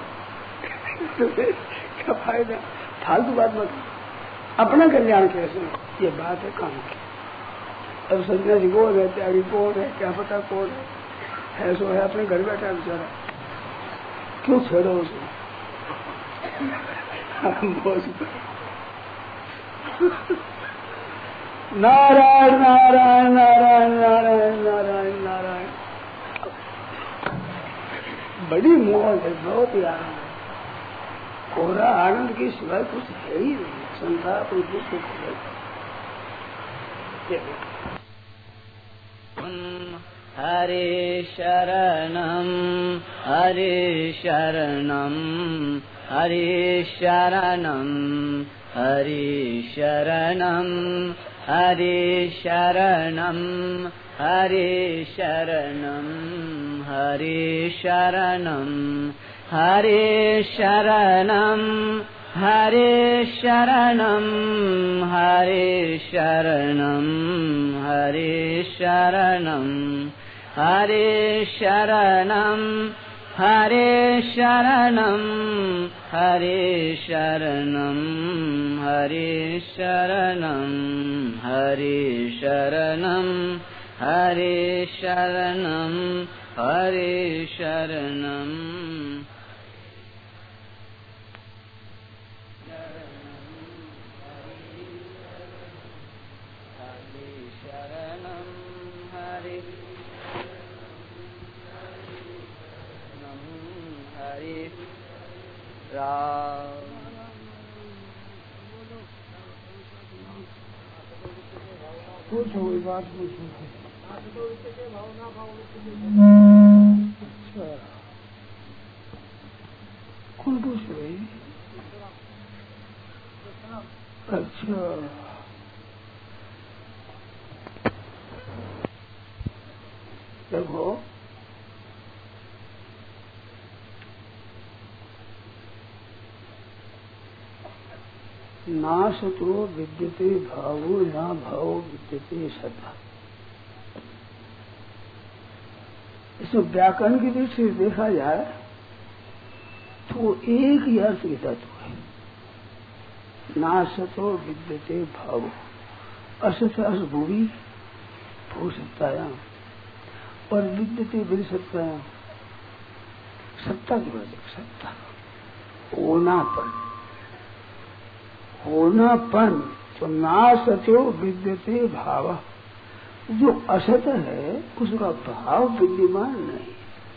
क्या फायदा? फालतू बात मत, अपना कल्याण कैसे? ये बात है काम की। अब सन्यासी कौन है, त्यागी कौन है, क्या पता कौन है, है सो है, अपने घर बैठा बेचारा, क्यों छेड़ो उसे? नारायण नारायण नारायण नारायण नारायण नारायण। बड़ी मौज है, बहुत ही आनंद है। कोरा आनंद के सिवाय कुछ है ही नहीं। संसार कोई दुख है। हरे शरणम हरे शरणम हरे शरणम हरे शरणम हरे शरणम हरे शरणम हरे शरणम हरे शरणम हरे शरणम हरे शरणम हरे शरणम हरे शरणम हरे शरणम हरे शरणम हरे शरणम हरे शरणम हरे शरणम हरे शरणम पूछो कोई बात पूछो। अच्छा कौन पूछ रही? अच्छा देखो ना सतो विद्यते भावो ना भावो विद्यते सता। इसमें व्याकरण की दृष्टि से देखा जाए तो एक ही अर्थ की तत्व है। ना सतो विद्यते भावो, असत अस भूमि भू सत्तायाम और विद्यते विधि सत्तायाम, सत्ता की वजह सत्ता होनापन होनापन। तो ना सत्यो विद्यते भाव, जो असत है उसका भाव विद्यमान नहीं।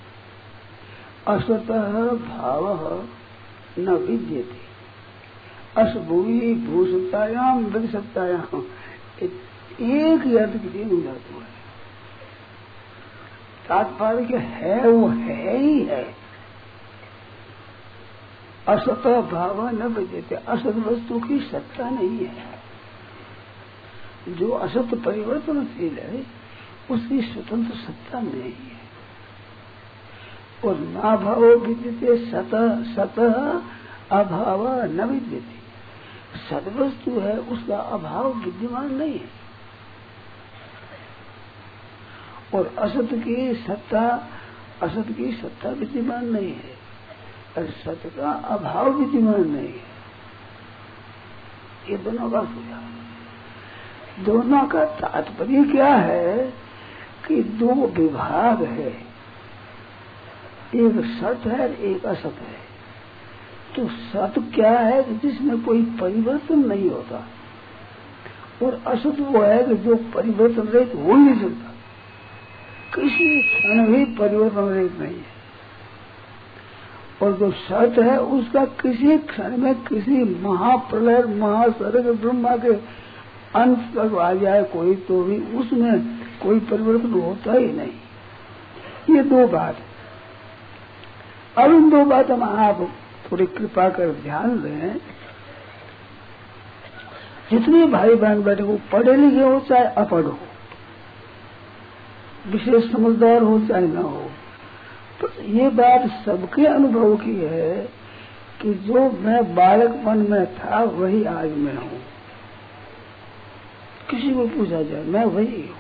असत भाव न विद्यते। असभूमि भूसत्तायाम विसत्तायाम, एक ही अर्थ के लिए मिल जाता है। तात्पर्य के है वो है ही है। असत भाव न विद्यते, असत वस्तु की सत्ता नहीं है। जो असत परिवर्तनशील है उसकी स्वतंत्र सत्ता नहीं है। और ना भाव विद्यते सत, सत अभाव न विद्यते। सदवस्तु है उसका अभाव विद्यमान नहीं है। और असत की सत्ता असत की सत्ता विद्यमान नहीं है और सत्य का अभाव विद्यमान नहीं है। ये दोनों का सुझा। दोनों का तात्पर्य क्या है कि दो विभाग है, एक सत है एक असत है। तो सत क्या है कि जिसमें कोई परिवर्तन नहीं होता, और असत वो है कि जो परिवर्तन रहित हो नहीं सकता, किसी क्षण भी परिवर्तन रहित नहीं है। और जो सत है उसका किसी क्षण में किसी महाप्रलय महासर्ग ब्रह्मा के अंत तक आ जाए कोई तो भी उसमें कोई परिवर्तन होता ही नहीं। ये दो बात है। अब इन दो बात हम आप थोड़ी कृपा कर ध्यान दें। जितने भाई बहन बैठे हो, पढ़े लिखे हो चाहे अपढ़ हो, विशेष समझदार हो चाहे न हो, तो ये बात सबके अनुभव की है कि जो मैं बालकपन में था वही आज मैं हूँ। किसी को पूछा जाए मैं वही हूँ,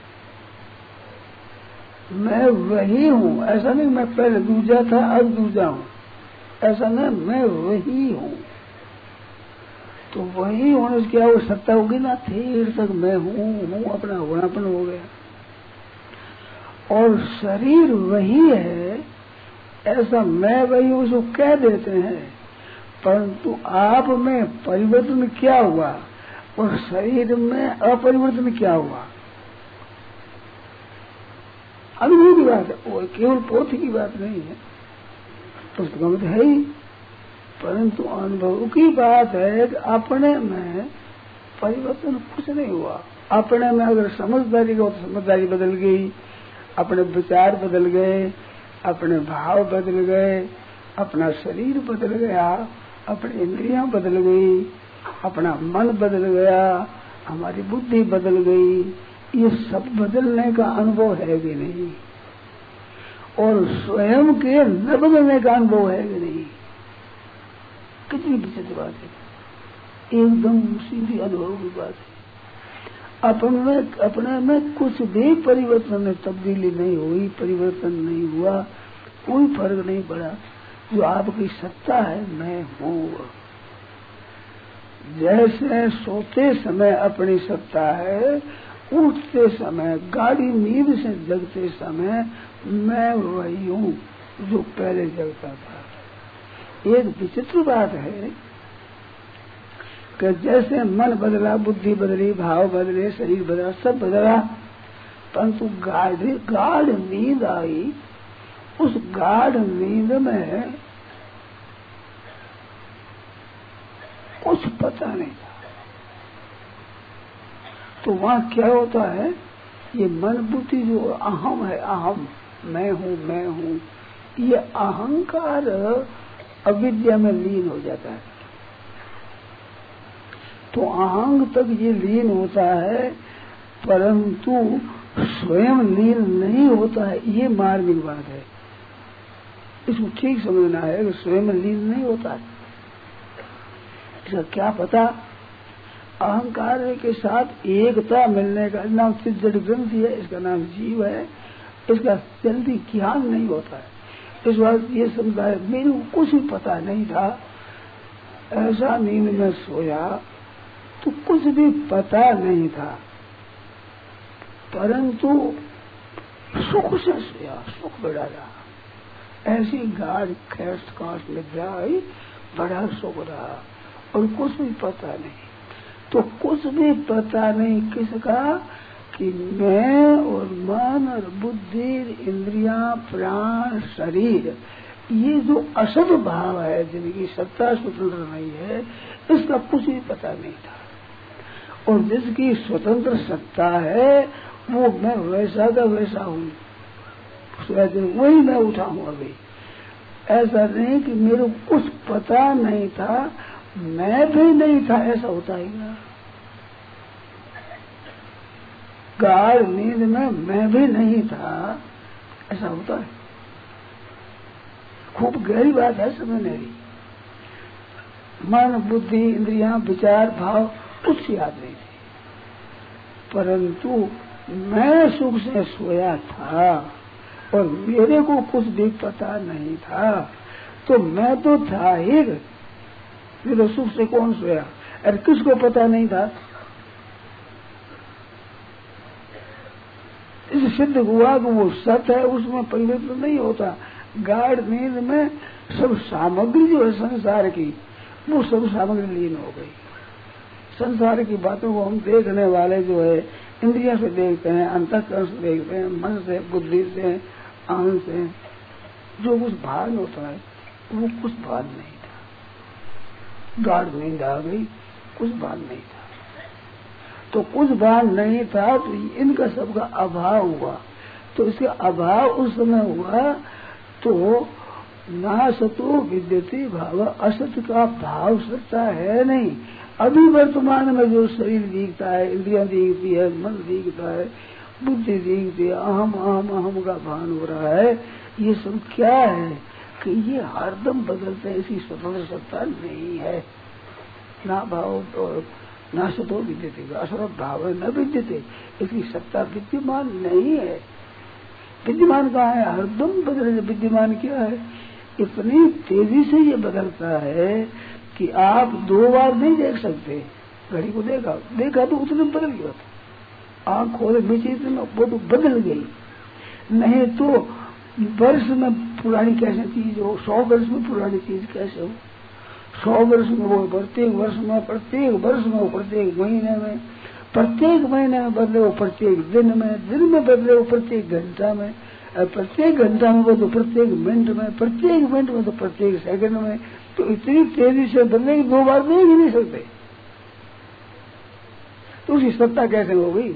मैं वही हूँ। ऐसा नहीं मैं पहले दूजा था अब दूजा हूँ, ऐसा नहीं, मैं वही हूँ। तो वही होने से क्या वो सत्ता होगी ना, देर तक मैं हूँ हूँ अपना होनापन हो गया। और शरीर वही है, ऐसा मैं वही उसको कह देते हैं, परंतु आप में परिवर्तन क्या हुआ और शरीर में अपरिवर्तन क्या हुआ, अनुभव की बात है, वो केवल पोथी की बात नहीं है, पुस्तकों में तो है ही, परंतु अनुभव की बात है कि अपने में परिवर्तन कुछ नहीं हुआ। अपने में अगर समझदारी हो तो समझदारी बदल गई, अपने विचार बदल गए, अपने भाव बदल गए, अपना शरीर बदल गया, अपनी इंद्रियां बदल गई, अपना मन बदल गया, हमारी बुद्धि बदल गई। ये सब बदलने का अनुभव है कि नहीं, और स्वयं के न बदलने का अनुभव है कि नहीं। कितनी विचित्र बात है, एकदम सीधी अनुभव की बात है। अपने में अपने में कुछ भी परिवर्तन तब्दीली नहीं हुई, परिवर्तन नहीं हुआ, कोई फर्क नहीं पड़ा। जो आपकी सत्ता है मैं हूँ। जैसे सोते समय अपनी सत्ता है, उठते समय, गाड़ी नींद से जगते समय मैं वही हूँ जो पहले जगता था। एक विचित्र बात है कि जैसे मन बदला, बुद्धि बदली, भाव बदले, शरीर बदला, सब बदला, परंतु गाढ़ गाढ़ नींद आई, उस गाढ़ नींद में कुछ पता नहीं था। तो वहां क्या होता है, ये मन बुद्धि जो अहम है, अहम मैं हूँ मैं हूँ, ये अहंकार अविद्या में लीन हो जाता है। तो अहंग तक ये लीन होता है, परंतु स्वयं लीन नहीं होता है। ये मार्मिक बात है, इसको ठीक समझना है कि स्वयं लीन नहीं होता है। इसका क्या पता, अहंकार के साथ एकता मिलने का नाम चित्त ग्रंथि है, इसका नाम जीव है, इसका जल्दी ज्ञान नहीं होता है। इस बात ये समझा है, मेरे को कुछ भी पता नहीं था, ऐसा नींद में सोया तो कुछ भी पता नहीं था, परंतु सुख से सोया, सुख बड़ा रहा। ऐसी गाढ़ खैस कांस निद्रा आई, बड़ा सुख रहा और कुछ भी पता नहीं। तो कुछ भी पता नहीं किसका, कि मैं और मन और बुद्धि, इंद्रियां, प्राण, शरीर, ये जो असत भाव है, जिनकी सत्ता स्वतंत्र नहीं है, इसका कुछ भी पता नहीं था। और जिसकी स्वतंत्र सत्ता है, वो मैं वैसा का वैसा हूँ, वही मैं उठा हूँ अभी। ऐसा नहीं कि मेरे को कुछ पता नहीं था, मैं भी नहीं था, ऐसा होता ही ना। गाढ़ नींद में मैं भी नहीं था, ऐसा होता है। खूब गहरी बात है समझने की। मन, बुद्धि, इंद्रियां, विचार, भाव कुछ याद नहीं थे, परंतु मैं सुख से सोया था और मेरे को कुछ भी पता नहीं था। तो मैं तो था ही, ये तो सुख से कौन सोया, अरे किसको पता नहीं था। इस सिद्ध हुआ कि वो सत है, उसमें परिवर्तन नहीं होता। गाढ़ नींद में सब सामग्री जो है संसार की, वो सब सामग्री लीन हो गई। संसार की बातों को हम देखने वाले जो है, इंद्रियों से देखते हैं, अंतःकरण से देखते हैं, मन से, बुद्धि से, आंख से, जो कुछ भान होता है वो कुछ भान नहीं था। गाढ़ नींद आ गई, कुछ भान नहीं था। तो कुछ भान नहीं था, तो इनका सबका अभाव हुआ। तो इसका अभाव उस समय हुआ तो ना सतो विद्यते भाव, असत का भाव सत्ता है नहीं। अभी वर्तमान में जो शरीर दिखता है, इंद्रियां दिखती है, मन दिखता है, बुद्धि दिखती है, अहम अहम अहम का भान हो रहा है, ये सब क्या है कि ये हरदम बदलते हैं, इसकी स्वतंत्र सत्ता नहीं है। ना भाव तो ना सतो विद्यते, असत भाव न विद्यते, इसकी सत्ता विद्यमान नहीं है। विद्यमान कहाँ है, हरदम बदल। विद्यमान क्या है, इतनी तेजी से ये बदलता है कि आप दो बार नहीं देख सकते। घड़ी को देखा देखा तो उतने बदल गया था, आंख खोले बीच में वो तो बदल गई। नहीं तो वर्ष में पुरानी कैसे चीज हो, सौ वर्ष में पुरानी चीज कैसे हो। सौ वर्ष में वो प्रत्येक वर्ष में, प्रत्येक वर्ष में वो प्रत्येक महीने में, प्रत्येक महीने में बदले वो प्रत्येक दिन में, दिन में बदले वो प्रत्येक घंटा में, प्रत्येक घंटा में वो तो प्रत्येक मिनट में, प्रत्येक मिनट में तो प्रत्येक सेकंड में। तो इतनी तेजी से बदले दो बार देख ही नहीं सकते। तो उसकी सत्ता कैसे हो गई?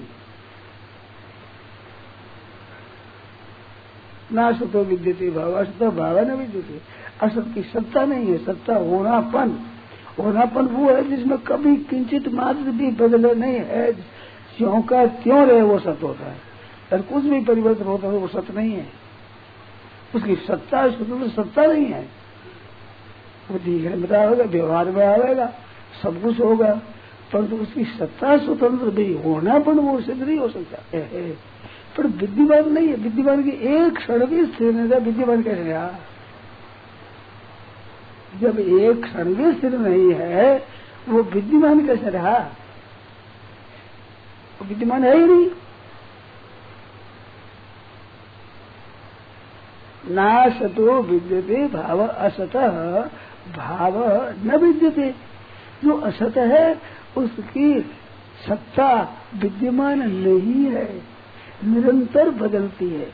ना सतो विद्यते भाव, असत भाव न विद्यते। असत की सत्ता नहीं है, सत्ता होनापन। होनापन वो है जिसमें कभी किंचित मात्र भी बदले नहीं है, ज्यों का त्यों रहे वो सत्य होता है। और कुछ भी परिवर्तन होता है वो सत्य नहीं है। उसकी सत्ता स्वतंत्र सत्ता नहीं है। वो दिखने में आएगा, व्यवहार में आएगा, सब कुछ होगा, परंतु उसकी सत्ता स्वतंत्र भी होनापन वो सिद्ध नहीं हो सकता है। पर विद्यमान नहीं है। विद्यमान की एक क्षण भी स्थिर नहीं था। विद्यमान कैसे रहा? जब एक क्षण भी स्थिर नहीं है वो विद्यमान कैसे रहा? वो विद्यमान है ही नहीं। ना सतो विद्यते भाव असतः भाव न विद्यते। जो असत है उसकी सत्ता विद्यमान नहीं है, निरंतर बदलती है।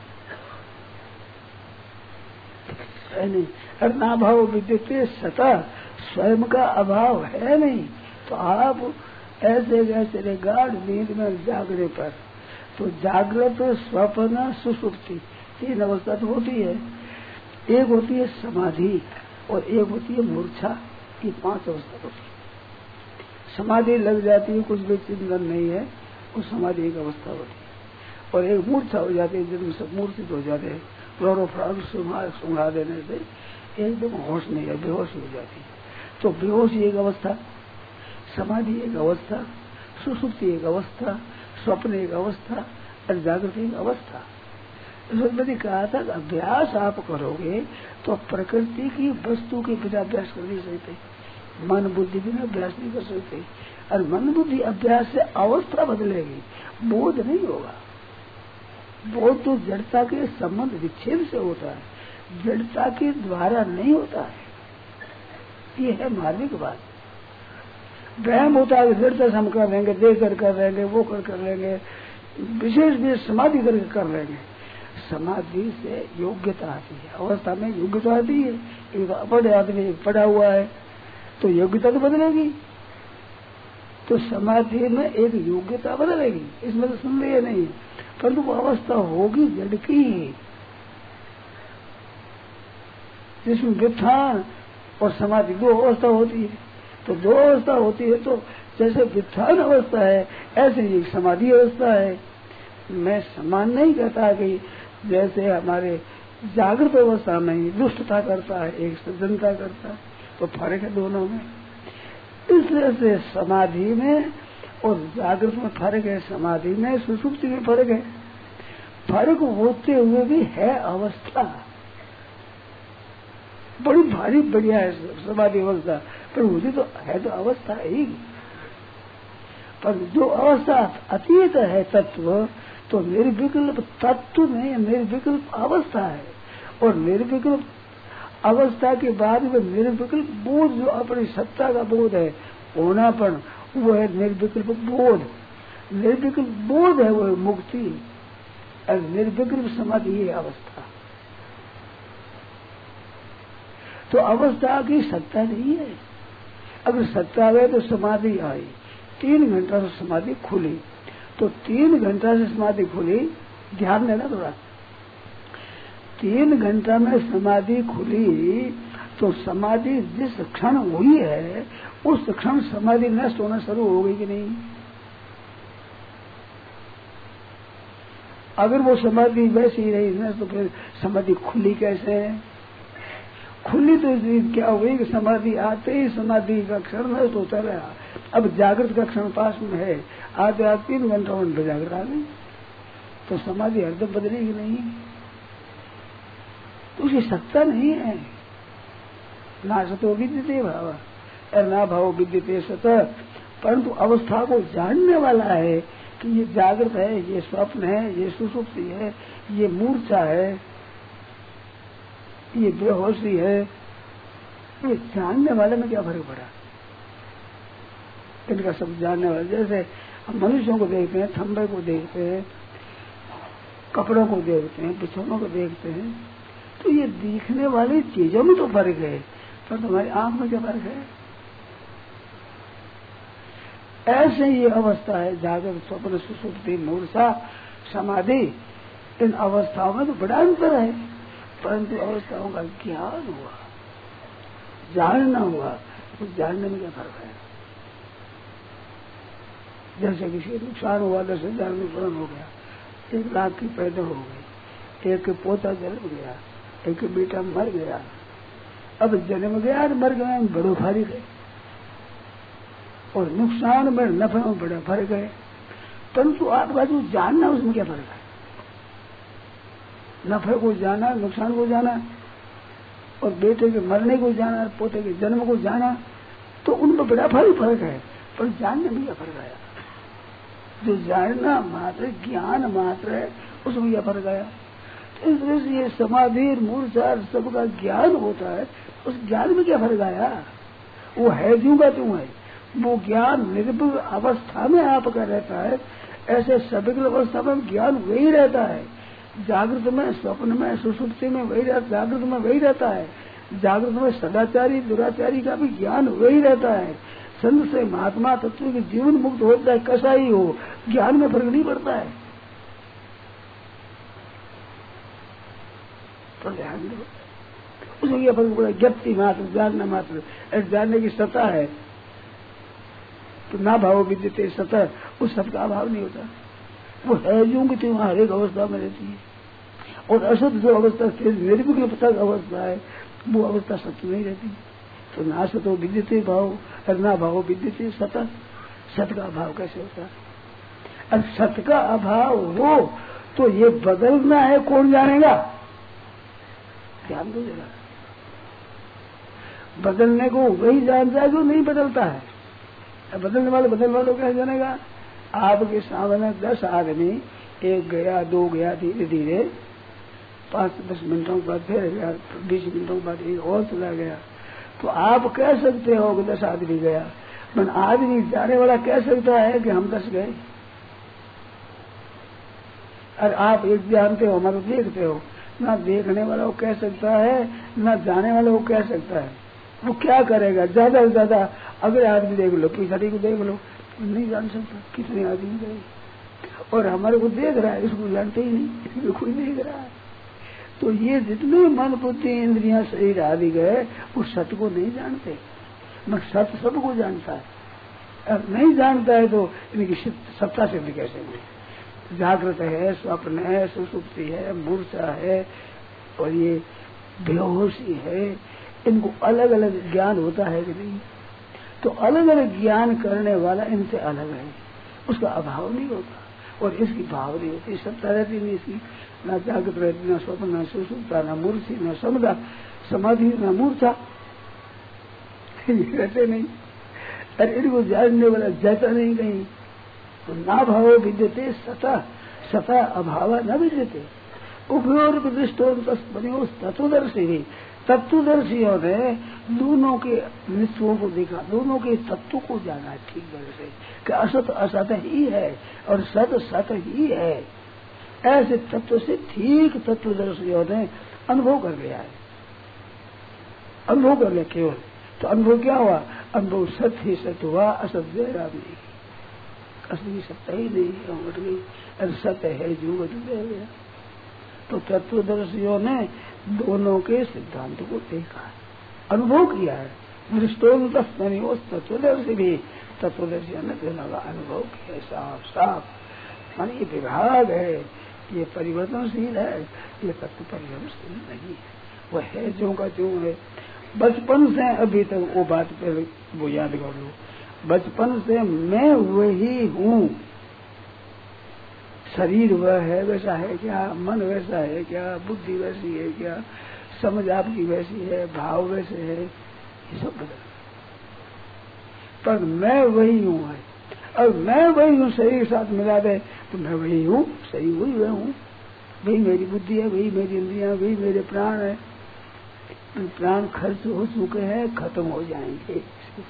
और ना भाव विद्यते सतः स्वयं का अभाव है नहीं। तो आप ऐसे जैसे गाढ़ नींद में जागने पर तो जागृत, स्वप्न, सुषुप्ति तीन अवस्था तो होती है। एक होती है समाधि और एक होती है मूर्छा। ये पांच अवस्था होती है। समाधि लग जाती है, कुछ भी चिंतन नहीं है, उस समाधि एक अवस्था होती है। और एक मूर्छा हो जाती है, जिनमें सब मूर्छित हो जाते हैं, फ्लोरो फ्राग सुंघा देने से एकदम होश नहीं है, बेहोश हो जाती है। तो बेहोश एक अवस्था, समाधि एक अवस्था, सुसुप्ति एक अवस्था, स्वप्न एक अवस्था और जागृति एक अवस्था। मैंने कहा था अभ्यास आप करोगे तो प्रकृति की वस्तु के बिना अभ्यास कर नहीं सकते, मन बुद्धि बिना अभ्यास नहीं कर सकते। और मन बुद्धि अभ्यास से अवस्था बदलेगी, बोध नहीं होगा। बोध तो जड़ता के संबंध विच्छेद से होता है, जड़ता के द्वारा नहीं होता है। ये है मार्मिक बात। व्यायाम होता है, जड़ता से हम कर लेंगे, देख कर कर लेंगे, वो कर कर लेंगे, विशेष विशेष समाधि करके कर लेंगे। समाधि से योग्यता आती है, अवस्था में योग्यता आती है। एक पढ़े आदमी पढ़ा हुआ है तो योग्यता तो बदलेगी। तो समाधि में एक योग्यता बदलेगी, इसमें तो संदेह नहीं है। परंतु वो अवस्था होगी जड़ की, जिसमें व्युत्थान और समाधि दो अवस्था होती है। तो दो अवस्था होती है, तो जैसे व्युत्थान अवस्था है ऐसे ही समाधि अवस्था है। मैं समान नहीं कहता कि जैसे हमारे जागृत अवस्था में दुष्टता करता है, एक सज्जनता करता है, तो फर्क है दोनों में। इसलिए से समाधि में और जागृत में फर्क है, समाधि में सुषुप्ति में फर्क है। फर्क होते हुए भी है अवस्था, बड़ी भारी बढ़िया है समाधि अवस्था, पर मुझे तो है तो अवस्था ही। पर जो अवस्था अतीत है तत्व, तो निर्विकल्प तत्व नहीं, निर्विकल्प अवस्था है। और निर्विकल्प अवस्था के बाद में निर्विकल्प बोध, जो अपनी सत्ता का बोध है, होनापन, वो है निर्विकल्प बोध। निर्विकल्प बोध है वो मुक्ति, और निर्विकल्प समाधि ये अवस्था। तो अवस्था की सत्ता नहीं है। अगर सत्ता गए तो समाधि आई, तीन घंटा से समाधि खुली, तो तीन घंटा से समाधि खुली, ध्यान देना थोड़ा। तीन घंटा में समाधि खुली तो समाधि जिस क्षण हुई है उस क्षण समाधि नष्ट होना शुरू हो गई कि नहीं? अगर वो समाधि वैसी ही रही ना तो फिर समाधि खुली कैसे है? खुली तो क्या हुई कि समाधि आते ही समाधि का क्षण नष्ट होता रहा। अब जागृत का क्षण पास में है, आते आते तीन घंटा में जागृत आ गई, तो समाधि हरदम बदलेगी नहीं, तो उसकी सत्ता नहीं है। ना सतो विद्यते भाव और ना भाव विद्यते सत। परंतु अवस्था को जानने वाला है कि ये जागृत है, ये स्वप्न है, ये सुषुप्ति है, ये मूर्छा है, ये बेहोशी है, ये जानने वाले में क्या फर्क पड़ा? इनका सब जानने वाले, जैसे हम मनुष्यों को देखते हैं, थंबे को देखते हैं, कपड़ों को देखते हैं, बिछौनों को देखते हैं, तो ये दिखने वाली चीजों में तो फर्क है, पर तुम्हारी आंख में क्या फर्क है? ऐसे ये अवस्था है, जागृत, स्वप्न, सुषुप्ति, मूर्छा, समाधि, इन अवस्थाओं में तो बड़ा अंतर है, परंतु अवस्थाओं का ज्ञान हुआ, जानना हुआ, उस जानने में क्या फर्क है? जैसे किसी नुकसान हुआ, दस हजार नुकसान हो गया, एक लाख की पैदा हो गई, एक पोता जन्म गया, एक बेटा मर गया, अब जन्म गया और मर गया में बड़ो फर्क है, और नुकसान में नफे में बड़ा फर्क है, परंतु आप बाजू जानना उसमें क्या फर्क है? नफे को जाना, नुकसान को जाना, और बेटे के मरने को जाना, पोते के जन्म को जाना, तो उनमें बड़ा भारी फर्क है, पर जानने में क्या फर्क आया? जो जानना मात्र, ज्ञान मात्र है, उसमें क्या फर्क आया? तो इस तरह से ये समाधि, मूर्छा सबका ज्ञान होता है, उस ज्ञान में क्या फर्क आया? वो है क्यों का क्यों है? वो ज्ञान निर्भर अवस्था में आपका रहता है, ऐसे सभी अवस्था में ज्ञान वही रहता है, जागृत में, स्वप्न में, सुषुप्ति में वही रहता, जागृत में वही रहता है, जागृत में सदाचारी दुराचारी का भी ज्ञान वही रहता है, संत से महात्मा तत्व के जीवन मुक्त होता है, कैसा ही हो, ज्ञान में फर्क नहीं पड़ता है। तो ध्यान दो, उसमें क्या फर्क पड़ा? ज्ञप्ति मात्र, जानना मात्र, ऐसे जानने की सत्ता है, तो ना भाव विद्यते सतह, उस सब का अभाव नहीं होता, वो है यूं कि वहां हर एक अवस्था में रहती है, और असत जो अवस्था निर्विघ्न पृथक अवस्था है, वो अवस्था सत्य नहीं रहती। तो ना सतो विद्यते भाव और ना भाव विद्यते सत, सत का अभाव कैसे होता है? और सत का अभाव हो तो ये बदलना है, कौन जानेगा? ध्यान दो जरा, बदलने को वही जानता है जो नहीं बदलता है, बदलने वाले बदलने वालों कैसे जानेगा? आपके सामने दस आदमी, एक गया, दो गया, धीरे धीरे पांच दस मिनटों के बाद फिर गया, बीस मिनटों के बाद एक और चला गया, तो आप कह सकते हो कि दस आदमी गया, पर आदमी जाने वाला कह सकता है कि हम दस गए? और आप एक जानते हो, हमारे देखते हो, ना देखने वाला वो कह सकता है, ना जाने वाला वो कह सकता है। वो क्या करेगा? ज्यादा से ज्यादा अगले आदमी देख लो, पिछड़ी को देख लो, नहीं जान सकता कितने आदमी गए, और हमारे को देख रहा है, इसको जानते ही नहीं, इसको कोई देख रहा है। तो ये जितने मन बुद्धि इंद्रियां शरीर आदि गए, वो सत्य को नहीं जानते, मगर सत्य सबको जानता है, और नहीं जानता है तो इनकी सत्ता सिद्ध कैसे हुई? जागृत है, स्वप्न है, सुषुप्ति है, मूर्छा है, और ये बेहोशी है, इनको अलग अलग ज्ञान होता है कि नहीं? तो अलग अलग ज्ञान करने वाला इनसे अलग है, उसका अभाव नहीं होता, और इसकी भाव नहीं होती, सत्ता रहती नहीं इसकी, न जागृत रहती, न स्वप्न, न सुषुप्ता, न मूर्छी, न समदा समाधि, न मूर्छा, रहते नहीं, और इनको जानने वाला जाता नहीं कहीं। तो ना भाव विद्यते सता, सता अभाव न विद्यते, उभयोर विदृष्टो तस्मनियो तत्वदर्शी भी, तत्वदर्शियों ने दोनों के नित्वों को देखा, दोनों के तत्व को जाना ठीक तरह से, कि असत असत ही है और सत सत ही है, ऐसे तत्व से ठीक तत्वदर्शियों ने अनुभव कर लिया है, अनुभव कर लिया केवल। तो अनुभव क्या हुआ? अनुभव सत्य ही सत्य हुआ, असत गया नहीं, असली सत्ता ही नहीं घट गई, और सत्य है जो घट गया। तो तत्वदर्शियों ने दोनों के सिद्धांत को देखा है, अनुभव किया है, दृष्टों तस्मनी उस तत्वदर्शी भी, तत्वदर्शियों ने दोनों का अनुभव किया साफ साफ। मान ये विभाग है, ये परिवर्तनशील है, ये तत्व परिवर्तनशील नहीं है, वह है जो का जो है। बचपन से अभी तक वो बात पहले वो याद कर लो, बचपन से मैं वही हूँ, शरीर वह है वैसा है क्या, मन वैसा है क्या, बुद्धि वैसी है क्या, समझ आपकी वैसी है, भाव वैसे है, ये सब बदल, पर मैं वही हूँ है, और मैं वही हूँ शरीर के साथ मिला दे तो मैं वही हूँ, सही वही वह हूँ, वही मेरी बुद्धि है, वही मेरी इंद्रियां, वही मेरे प्राण है, प्राण खर्च हो चुके हैं, खत्म हो जाएंगे।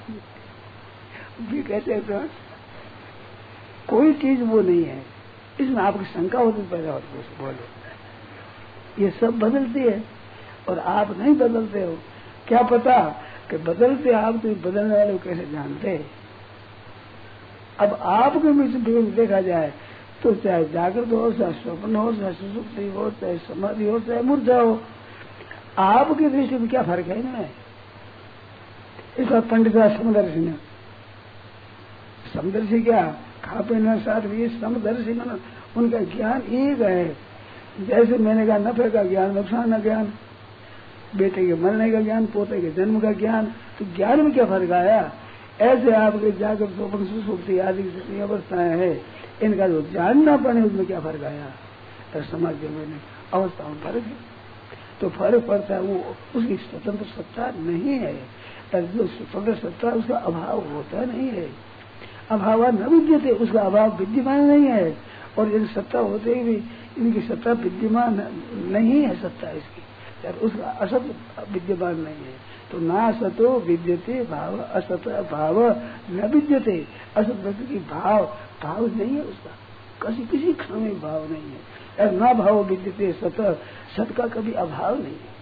भी कहते हैं प्राण कोई चीज वो नहीं है। इसमें आपकी शंका होती पैदा होती है, बोलो ये सब बदलती है और आप नहीं बदलते हो। क्या पता कि बदलते आप तो बदलने वाले को कैसे जानते हैं। अब आपके बीच देखा जाए तो चाहे जागृत हो, चाहे स्वप्न हो, चाहे सुसुप्ति हो, चाहे समाधि हो, चाहे मूर्छा हो, आपकी दृष्टि में क्या फर्क है इनमें। इसका पंडित समदर्शी ने समदर्शी क्या खा पीना साथ भी समदर्शी में उनका ज्ञान एक है। जैसे मैंने कहा नफे का ज्ञान, नुकसान का ज्ञान, बेटे के मरने का ज्ञान, पोते के जन्म का ज्ञान, तो ज्ञान में क्या फर्क आया। ऐसे आपके जागृत स्वप्न सुसुप्ति आदि जितनी अवस्थाएं हैं, इनका जो जानना पड़े उसमें क्या फर्क आया। तो समाज में अवस्था में फर्क है, तो फर्क पड़ता है। वो उसकी स्वतंत्र सत्ता नहीं है, जो स्वतंत्र सत्ता उसका अभाव होता नहीं है। अभाव न विद्यते, उसका अभाव विद्यमान नहीं है। और इन सत्ता होते ही भी इनकी सत्ता विद्यमान नहीं है। सत्ता इसकी उसका असत विद्यमान नहीं है। तो ना सतो विद्यते भाव, असत भाव न विद्यते। असत व्यक्ति की भाव भाव नहीं है उसका, किसी किसी क्षण में भाव नहीं है। न भाव विद्यते सत, सत का कभी अभाव नहीं है।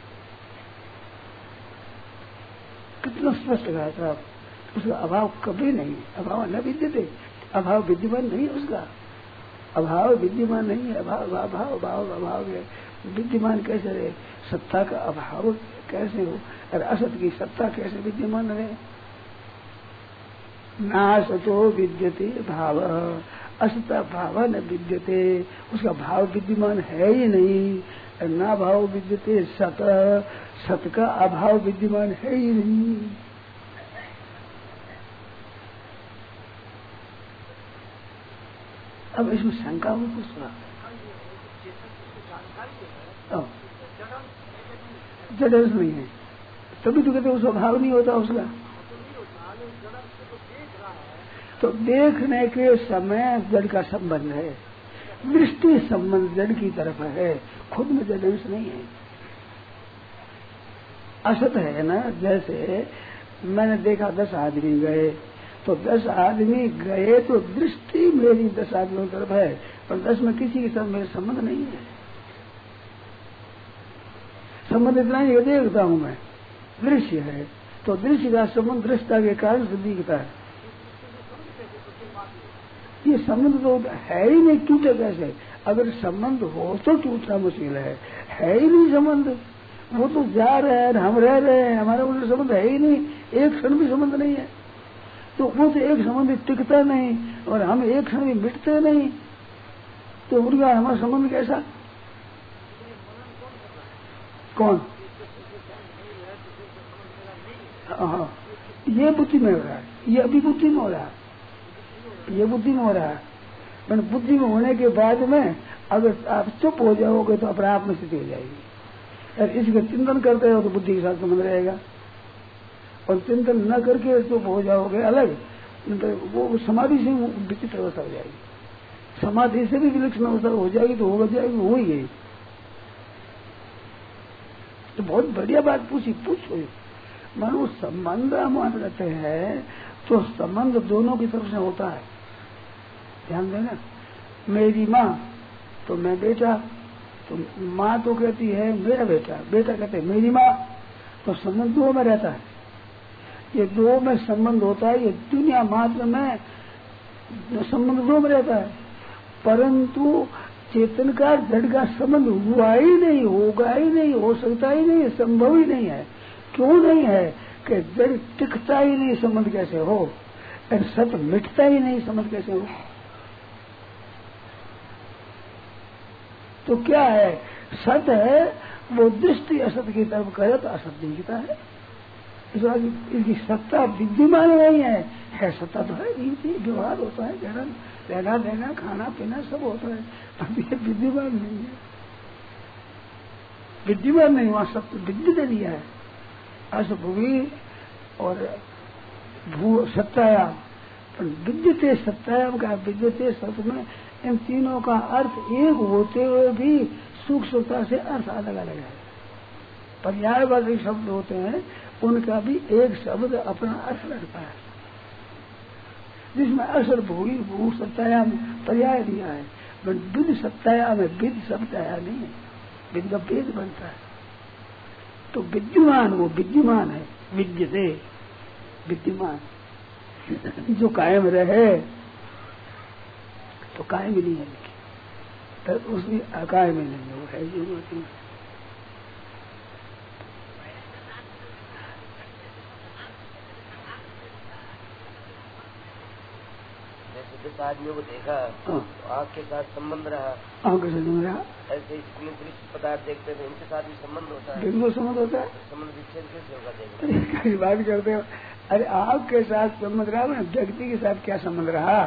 कितना स्पष्ट कहा था, उसका अभाव कभी नहीं है। अभाव न विद्यते, अभाव विद्यमान नहीं है उसका। अभाव विद्यमान नहीं है, अभाव अभाव भाव अभाव है। विद्यमान कैसे रहे, सत्ता का अभाव कैसे हो, और असत की सत्ता कैसे विद्यमान रहे। ना सतो विद्यते भाव, असता भाव न विद्यते, उसका भाव विद्यमान है ही नहीं। ना भाव विद्यते सत, सत का अभाव विद्यमान है ही नहीं। अब इसमें शंका हो कुछ जड़ नहीं है, तभी तो कहते उसका भाव नहीं होता उसका। तो देखने के समय जड़ का संबंध है, दृष्टि संबंध जड़ की तरफ है, खुद में जड़ नहीं है। असत है ना। जैसे मैंने देखा दस आदमी गए, तो दस आदमी गए तो दृष्टि मेरी दस आदमियों की तरफ है, पर दस में किसी के साथ मेरा संबंध नहीं है। संबंध इतना ही देखता हूं मैं, दृश्य है, तो दृश्य का संबंध दृष्टा के कारण से दिखता है। ये संबंध तो है ही नहीं, टूटे कैसे। अगर संबंध हो तो टूटना मुश्किल है, है ही नहीं संबंध। वो तो जा रहे हैं, हम रह रहे हैं, हमारा उनका संबंध है ही नहीं, एक क्षण भी संबंध नहीं है। तो वो तो एक संबंध टिकता नहीं और हम एक क्षण भी मिटते नहीं, तो उनका हमारा संबंध कैसा। कौन? हाँ, ये बुद्धि में हो रहा है, ये अभी बुद्धि में हो रहा है, ये बुद्धि में हो रहा है। मैंने बुद्धि में होने के बाद में अगर आप चुप हो जाओगे तो अपने आप में स्थिति हो जाएगी। और इसका चिंतन करते हो तो बुद्धि के साथ संबंध रहेगा, और चिंतन न करके चुप हो जाओगे अलग, वो समाधि से विचित्र अवस्था हो जाएगी। समाधि से भी विलक्षण अवस्था हो जाएगी तो हो जाएगी, हो ही गई। तो बहुत बढ़िया बात पूछी, पूछो। मानो संबंध मान रहते हैं तो संबंध दोनों की तरफ से होता है। ध्यान देना, मेरी माँ तो मैं बेटा, तो माँ तो कहती है मेरा बेटा, बेटा कहते हैं मेरी माँ, तो संबंध दो में रहता है। ये दो में संबंध होता है, ये दुनिया मात्र में संबंध दो में रहता है। परंतु चेतन का जड़ का संबंध हुआ ही नहीं, होगा ही नहीं, हो सकता ही नहीं, संभव ही नहीं है। क्यों नहीं है कि जड़ टिकता ही नहीं, संबंध कैसे हो, और सत मिटता ही नहीं, संबंध कैसे हो। तो क्या है, सत है वो दृष्टि असत की तरफ करे तो असत दिखता है। इस बात इसकी सत्ता विद्यमान नहीं है, है सत्ता तो है, व्यवहार होता है, जन्म लेना देना खाना पीना सब होता है, अब ये विद्यमान नहीं है। विद्यमान नहीं, वहां सब विद्य दे दिया है। असभुवी और भू सत्तायाम, पर विद्यते सत्तायाम का विद्यते सत में इन तीनों का अर्थ एक होते हुए भी सूक्ष्मता से अर्थ अलग अलग है। पर्यायवाची शब्द होते हैं उनका भी एक शब्द अपना अर्थ रखता है, जिसमें असर भोगी भू सत्ताया में पर्याय दिया है, विद सत्ताया में विद शब्द आया नहीं है, विद का भेद बनता है। तो विद्यमान वो विद्यमान है, विद्यते विद्यमान जो कायम रहे तो कायम ही नहीं है, तो उसकी अकायम ही नहीं है, वो है जो आदमियों को देखा तो आँख के साथ संबंध रहा, आँख के संबंध रहा, ऐसे इसमें दृश्य पदार्थ देखते थे इनके साथ भी संबंध होता है, बिल्कुल संबंध होता है, संबंध विच्छेद कैसे होगा देखते कई बात करते हो। अरे आँख के साथ संबंध रहा ना, व्यक्ति के साथ क्या संबंध रहा,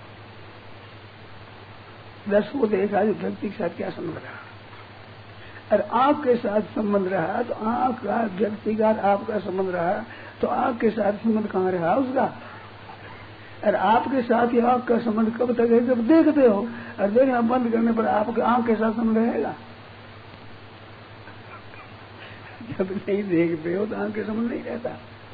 दस को देखा जो व्यक्ति के साथ क्या संबंध रहा, अरे आँख के साथ संबंध रहा तो आँख का व्यक्ति का आपका संबंध रहा, तो आँख के साथ संबंध कहाँ रहा उसका, और आपके साथ ही आँख का संबंध कब तक है जब देखते हो, और देखना बंद करने पर आपके आँख के साथ संबंध रहेगा, जब नहीं देखते हो तो आँख के संबंध नहीं रहता।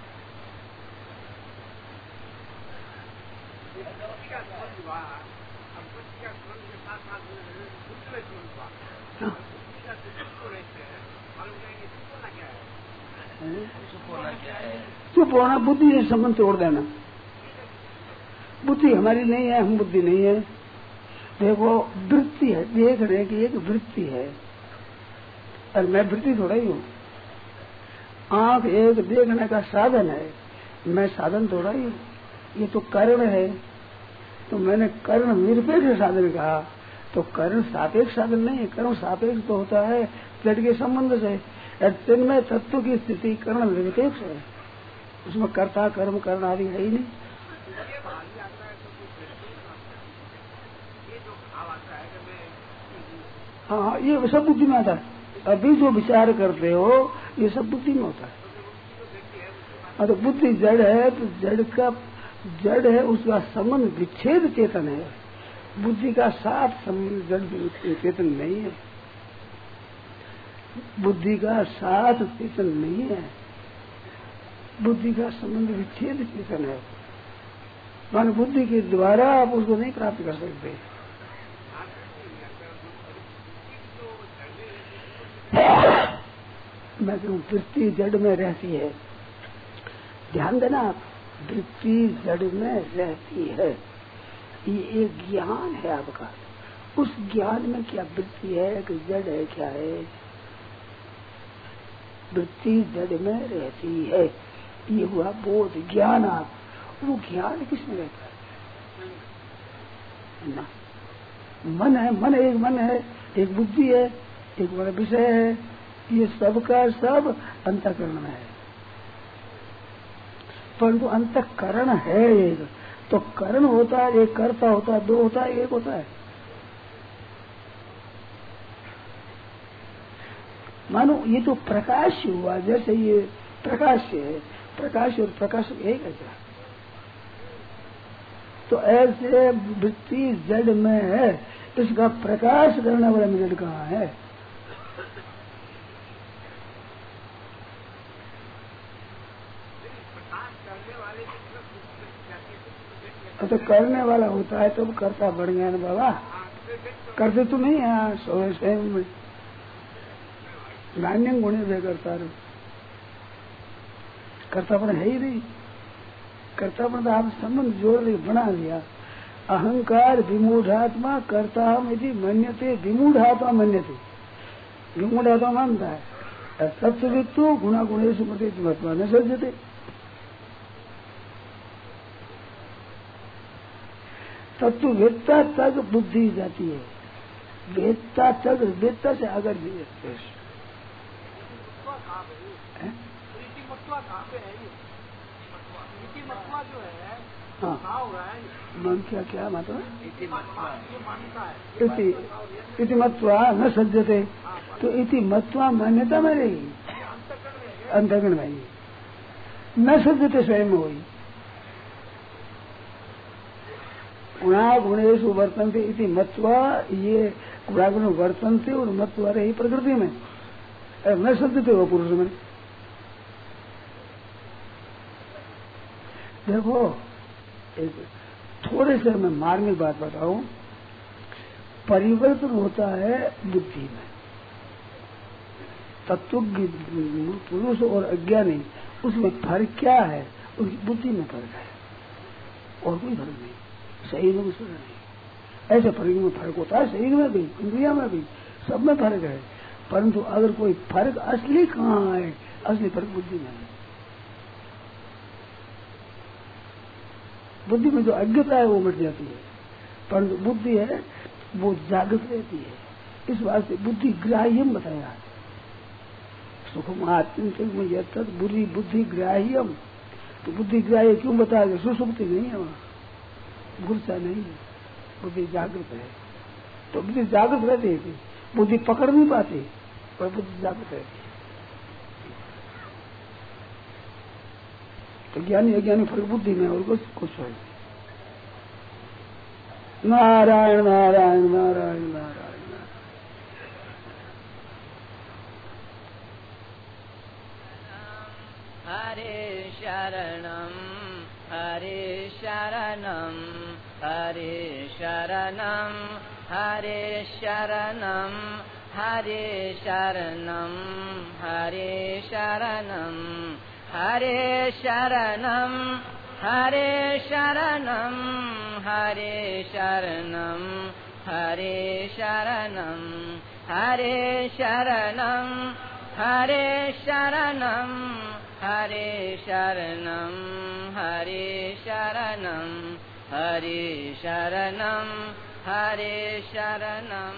चुप होना बुद्धि से संबंध तोड़ देना, बुद्धि हमारी नहीं है, हम बुद्धि नहीं है। देखो वृत्ति है, देख रहे कि एक वृत्ति है और मैं वृत्ति थोड़ा ही हूँ। आँख एक देखने का साधन है, मैं साधन थोड़ा ही हूँ। ये तो कर्ण है, तो मैंने कर्ण निरपेक्ष साधन कहा, तो कर्ण सापेक्ष साधन नहीं है, कर्ण सापेक्ष तो होता है जड़ के संबंध से, तन्मय तत्व की स्थिति कर्ण निरपेक्ष है, उसमें कर्ता कर्म कर्ण आदि है ही नहीं। हाँ, ये सब बुद्धि में आता है। अभी जो विचार करते हो ये सब बुद्धि में होता है। हाँ, तो बुद्धि जड़ है, तो जड़ का जड़ है, उसका संबंध विच्छेद चेतन है, बुद्धि का साथ संबंध जड़ चेतन नहीं है, बुद्धि का साथ चेतन नहीं है, बुद्धि का संबंध विच्छेद चेतन है। मान बुद्धि के द्वारा आप उसको नहीं प्राप्त कर सकते। मैं कहूँ वृत्ति जड़ में रहती है, ध्यान देना, वृत्ति जड़ में रहती है, ये एक ज्ञान है आपका। उस ज्ञान में क्या वृत्ति है कि जड़ है, क्या है? वृत्ति जड़ में रहती है, ये हुआ बोध ज्ञान। आप वो ज्ञान किसमें रहता है ना? मन है, मन एक मन है, एक बुद्धि है, एक बड़ा विषय है, ये सबका सब अंतःकरण में है। परंतु अंतःकरण है एक, तो करण होता है, एक कर्ता होता है, दो होता है, एक होता है। मानो ये तो प्रकाश हुआ, जैसे ये प्रकाश है, प्रकाश और प्रकाश एक है क्या? तो ऐसे वृत्ति जड़ में है, इसका प्रकाश करने वाला जड़ कहाँ है? तो करने वाला होता है तो करता बढ़ गया ना बाबा, करते तो नहीं है स्वयं में, नान्य गुणे वे करता रहो, कर्तापन है ही नहीं। कर्तापन तो आप संबंध जोड़ लिया, बना लिया। अहंकार विमूढ़ात्मा कर्ता हम यदि मन्यते, विमूढ़ात्मा मन्यते, विमूढ़ात्मा मानता है, सत्सवित्तो गुणा गुणेश मते महत्वा न सज्जते। तत्व वेदता तक बुद्धि जाती है, वेदता तक, वेदता से अगर भी मन क्या क्या मतलब इति मत्वा न सज्जते, तो इति मत्वा मान्यता में रहेगी, अंतर्गण में न सज्जते स्वयं में हुई। गुणा गुणेशु वर्तन्ते इति मत्वा, ये गुणागुण वर्तन्ते और मत्वा रही प्रकृति में, मैं शब्द थे वो पुरुष में। देखो एक थोड़े से मैं मार्मिक बात बताऊं, परिवर्तन होता है बुद्धि में। तत्वज्ञ पुरुष और अज्ञानी उसमें फर्क क्या है? उनकी बुद्धि में फर्क है और कोई फर्क नहीं। शरीर में कुछ फर्क नहीं। ऐसे फर्क में फर्क होता है, शरीर में भी, इंद्रिया में भी, सब में फर्क है। परंतु अगर कोई फर्क असली कहाँ है? असली फर्क बुद्धि में है। बुद्धि में जो अज्ञता है वो मिट जाती है, परंतु बुद्धि है वो जागृत रहती है। इस वास्ते बुद्धि ग्राह्यम बताया। सुखम आत्यंतिक में यह तत् बुरी बुद्धि ग्राह्यम। तो बुद्धि ग्राह्य क्यों बताया गया? सुसुप्ति नहीं है वहां, गुस्सा नहीं है, बुद्धि जागृत है। तो बुद्धि जागृत रहती है, बुद्धि पकड़ नहीं पाती पर बुद्धि जागृत रहती है। तो ज्ञानी अज्ञानी फर्क बुद्धि में और कुछ कुछ है। नारायण नारायण नारायण नारायण हरे शरणम हरे शरणम हरे शरणम हरे शरणम हरे शरणम हरे शरणम हरे शरणम हरे शरणम हरे शरणम हरे शरणम हरे शरणम हरे शरणम हरे शरणम हरे शरणम हरे शरणम हरे शरणम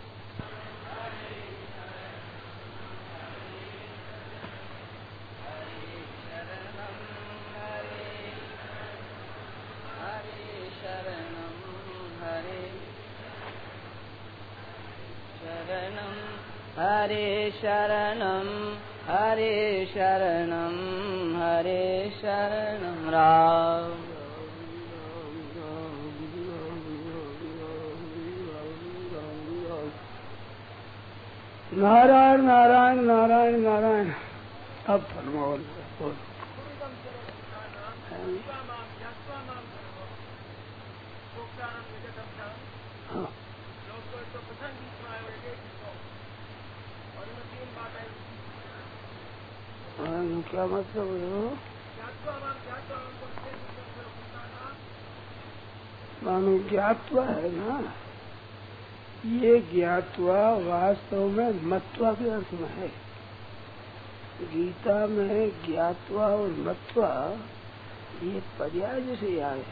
हरे शरणम हरे शरणम हरे शरणम राम नारायण नारायण नारायण नारायण। अब फरमाओ। हाँ क्या मतलब है? मानो ज्ञातवा है ना, ये ज्ञातवा वास्तव में मत्वा के अर्थ में है। गीता में ज्ञातवा और मत्वा ये पर्याय जैसे आए।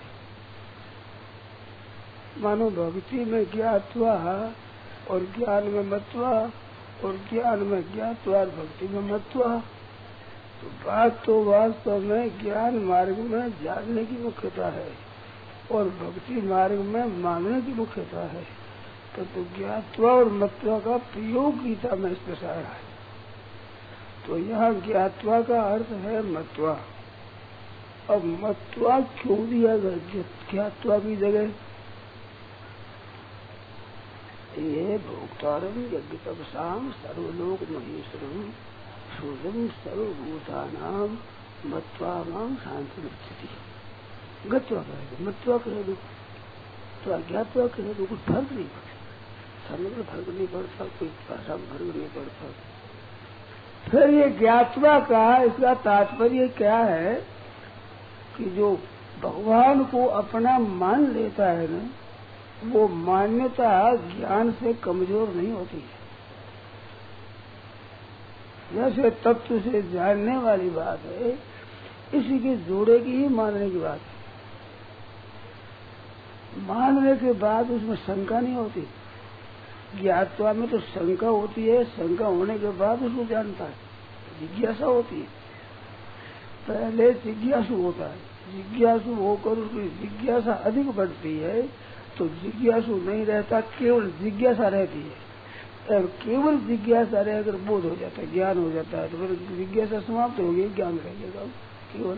मानो भक्ति में ज्ञातवा और ज्ञान में मत्वा और ज्ञान में ज्ञातवा और भक्ति में मत्वा। तो बात तो वास्तव में ज्ञान मार्ग में जानने की मुख्यता है और भक्ति मार्ग में मानने की मुख्यता है। तो, तो ज्ञातवा और मत्वा का प्रयोग गीता में इस प्रकार है। तो यहाँ ज्ञातवा का अर्थ है मत्वा। अब मत्वा क्यों दिया गया ज्ञातवा की जगह? ये भोक्तारम यज्ञ तपसाम सर्वलोक महेश्वरम सूर्यम सर्वभूतानाम मत्वा माम शांति स्थिति। गत्वा कह दो, मत्वा कह दो, तो अज्ञातवा कह दो, कुछ फर्क नहीं पड़ता। समग्र फर्क नहीं पड़ता, कोई भाषा में फर्क नहीं पड़ता। फिर ये ज्ञातवा का इसका तात्पर्य क्या है कि जो भगवान को अपना मान लेता है ना, वो मान्यता ज्ञान से कमजोर नहीं होती है। जैसे तत्व से जानने वाली बात है, इसी के जोड़े की ही मानने की बात है। मानने के बाद उसमें शंका नहीं होती। ज्ञातवा में तो शंका होती है, शंका होने के बाद उसको जानता है, जिज्ञासा होती है। पहले जिज्ञासु होता है, जिज्ञासु होकर उसकी जिज्ञासा अधिक बढ़ती है तो जिज्ञासु नहीं रहता, केवल जिज्ञासा रहती है। और केवल जिज्ञासा रहकर बोध हो जाता है, ज्ञान हो जाता है। तो फिर जिज्ञासा समाप्त हो गई, ज्ञान रहेगा केवल।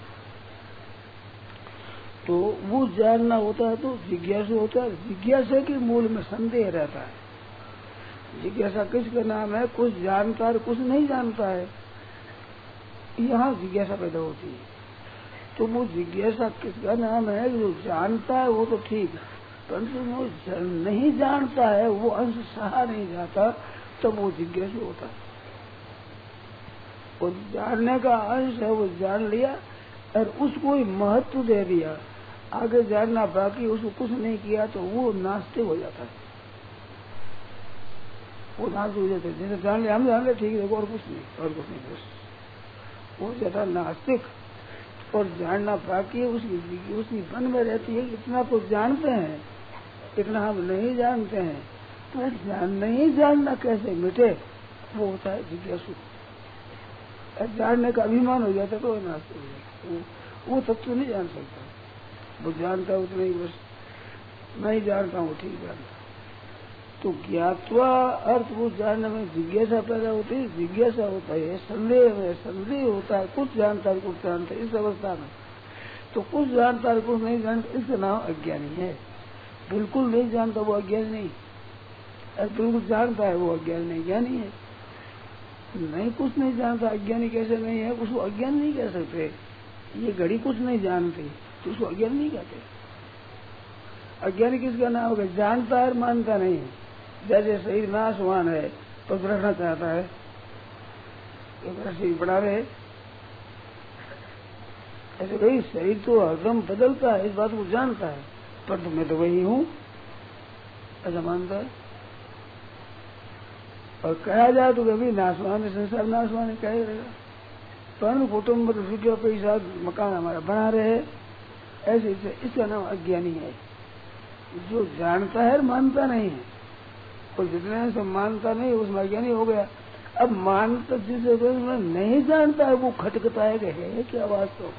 तो वो जानना होता है तो जिज्ञासु होता है। जिज्ञासा के मूल में संदेह रहता है। जिज्ञासा किसका नाम है? कुछ जानता है कुछ नहीं जानता है, यहाँ जिज्ञासा पैदा होती है। तो वो जिज्ञासा किसका नाम है? जो जानता है वो तो ठीक है, परंतु वो नहीं जानता है, वो अंश सहा नहीं जाता, तब वो जिज्ञासु होता है। और जानने का अंश है, वो जान लिया और उसको ही महत्व दे दिया, आगे जानना बाकी, उसको कुछ नहीं किया, तो वो नास्तिक हो जाता है। वो नास्तिक हो जाता है। जैसे जान लिया, हम जान ले ठीक है, और कुछ नहीं, और कुछ नहीं, बस वो जाता नास्तिक। और जानना बाकी है, उसकी उसकी मन में रहती है, इतना तो जानते हैं, इतना हम नहीं जानते हैं, तो जान नहीं जानना कैसे मिटे, वो होता है जिज्ञासु। जानने का अभिमान हो जाता तो नास्तिक हो जाता, वो, वो तत्व नहीं जान सकता, वो जानता है उतना ही, बस नहीं जानता हूँ ठीक जानता। तो ज्ञात्वा अर्थ वो जानने में जिज्ञासा पैदा होती है, जिज्ञासा होता है, संदेह में संदेह होता है, कुछ जानता है कुछ जानता है, इस अवस्था में तो कुछ जानता है कुछ नहीं जानता, इसका नाम अज्ञानी है। बिल्कुल नहीं जानता वो अज्ञानी नहीं, और बिल्कुल जानता है वो अज्ञानी नहीं, ज्ञानी है। नहीं कुछ नहीं जानता, अज्ञानी कैसे नहीं है? उसको अज्ञान नहीं कह सकते। ये घड़ी कुछ नहीं जानती तो उसको अज्ञान नहीं कहते। अज्ञानी किसका नाम होगा? जानता है मानता नहीं है। जैसे शरीर नाशवान है तो रहना चाहता है, तो शरीर बना रहे, ऐसे भाई शरीर तो हरदम बदलता है, इस बात को जानता है, पर तो मैं तो वही हूँ ऐसा मानता है। और कहा जाए तो कभी नाशवान है, संसार नाशवान है, क्या रहेगा? पर कुटुम्ब रुपया पैसा मकान हमारा बना रहे, ऐसे इसका नाम अज्ञानी है। जो जानता है मानता नहीं है, और जितने से मानता नहीं उसमें अज्ञानी हो गया। अब मानता जिसे नहीं जानता है वो खटकता है कि है क्या वास्तव,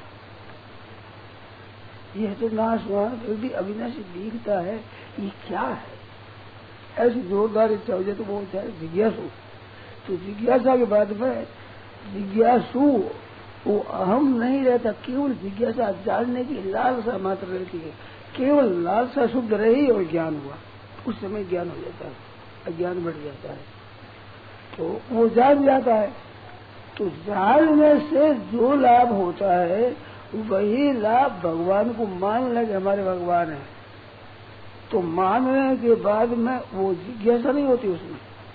यह तो नाशवान फिर भी अविनाशी दिखता है, ये क्या है? ऐसी जोरदार इच्छा हो जाए तो वो होता है जिज्ञासु। तो जिज्ञासा के बाद में जिज्ञासु वो अहम नहीं रहता, केवल जिज्ञासा जानने की लालसा मात्र रहती है। केवल लालसा शुद्ध रही और ज्ञान हुआ, उस समय ज्ञान हो जाता है, अज्ञान बढ़ जाता है, तो वो जान जाता है। तो जानने से जो लाभ होता है वही लाभ भगवान को मान लगे हमारे भगवान है, तो मानने के बाद में वो जिज्ञासा नहीं होती उसमें।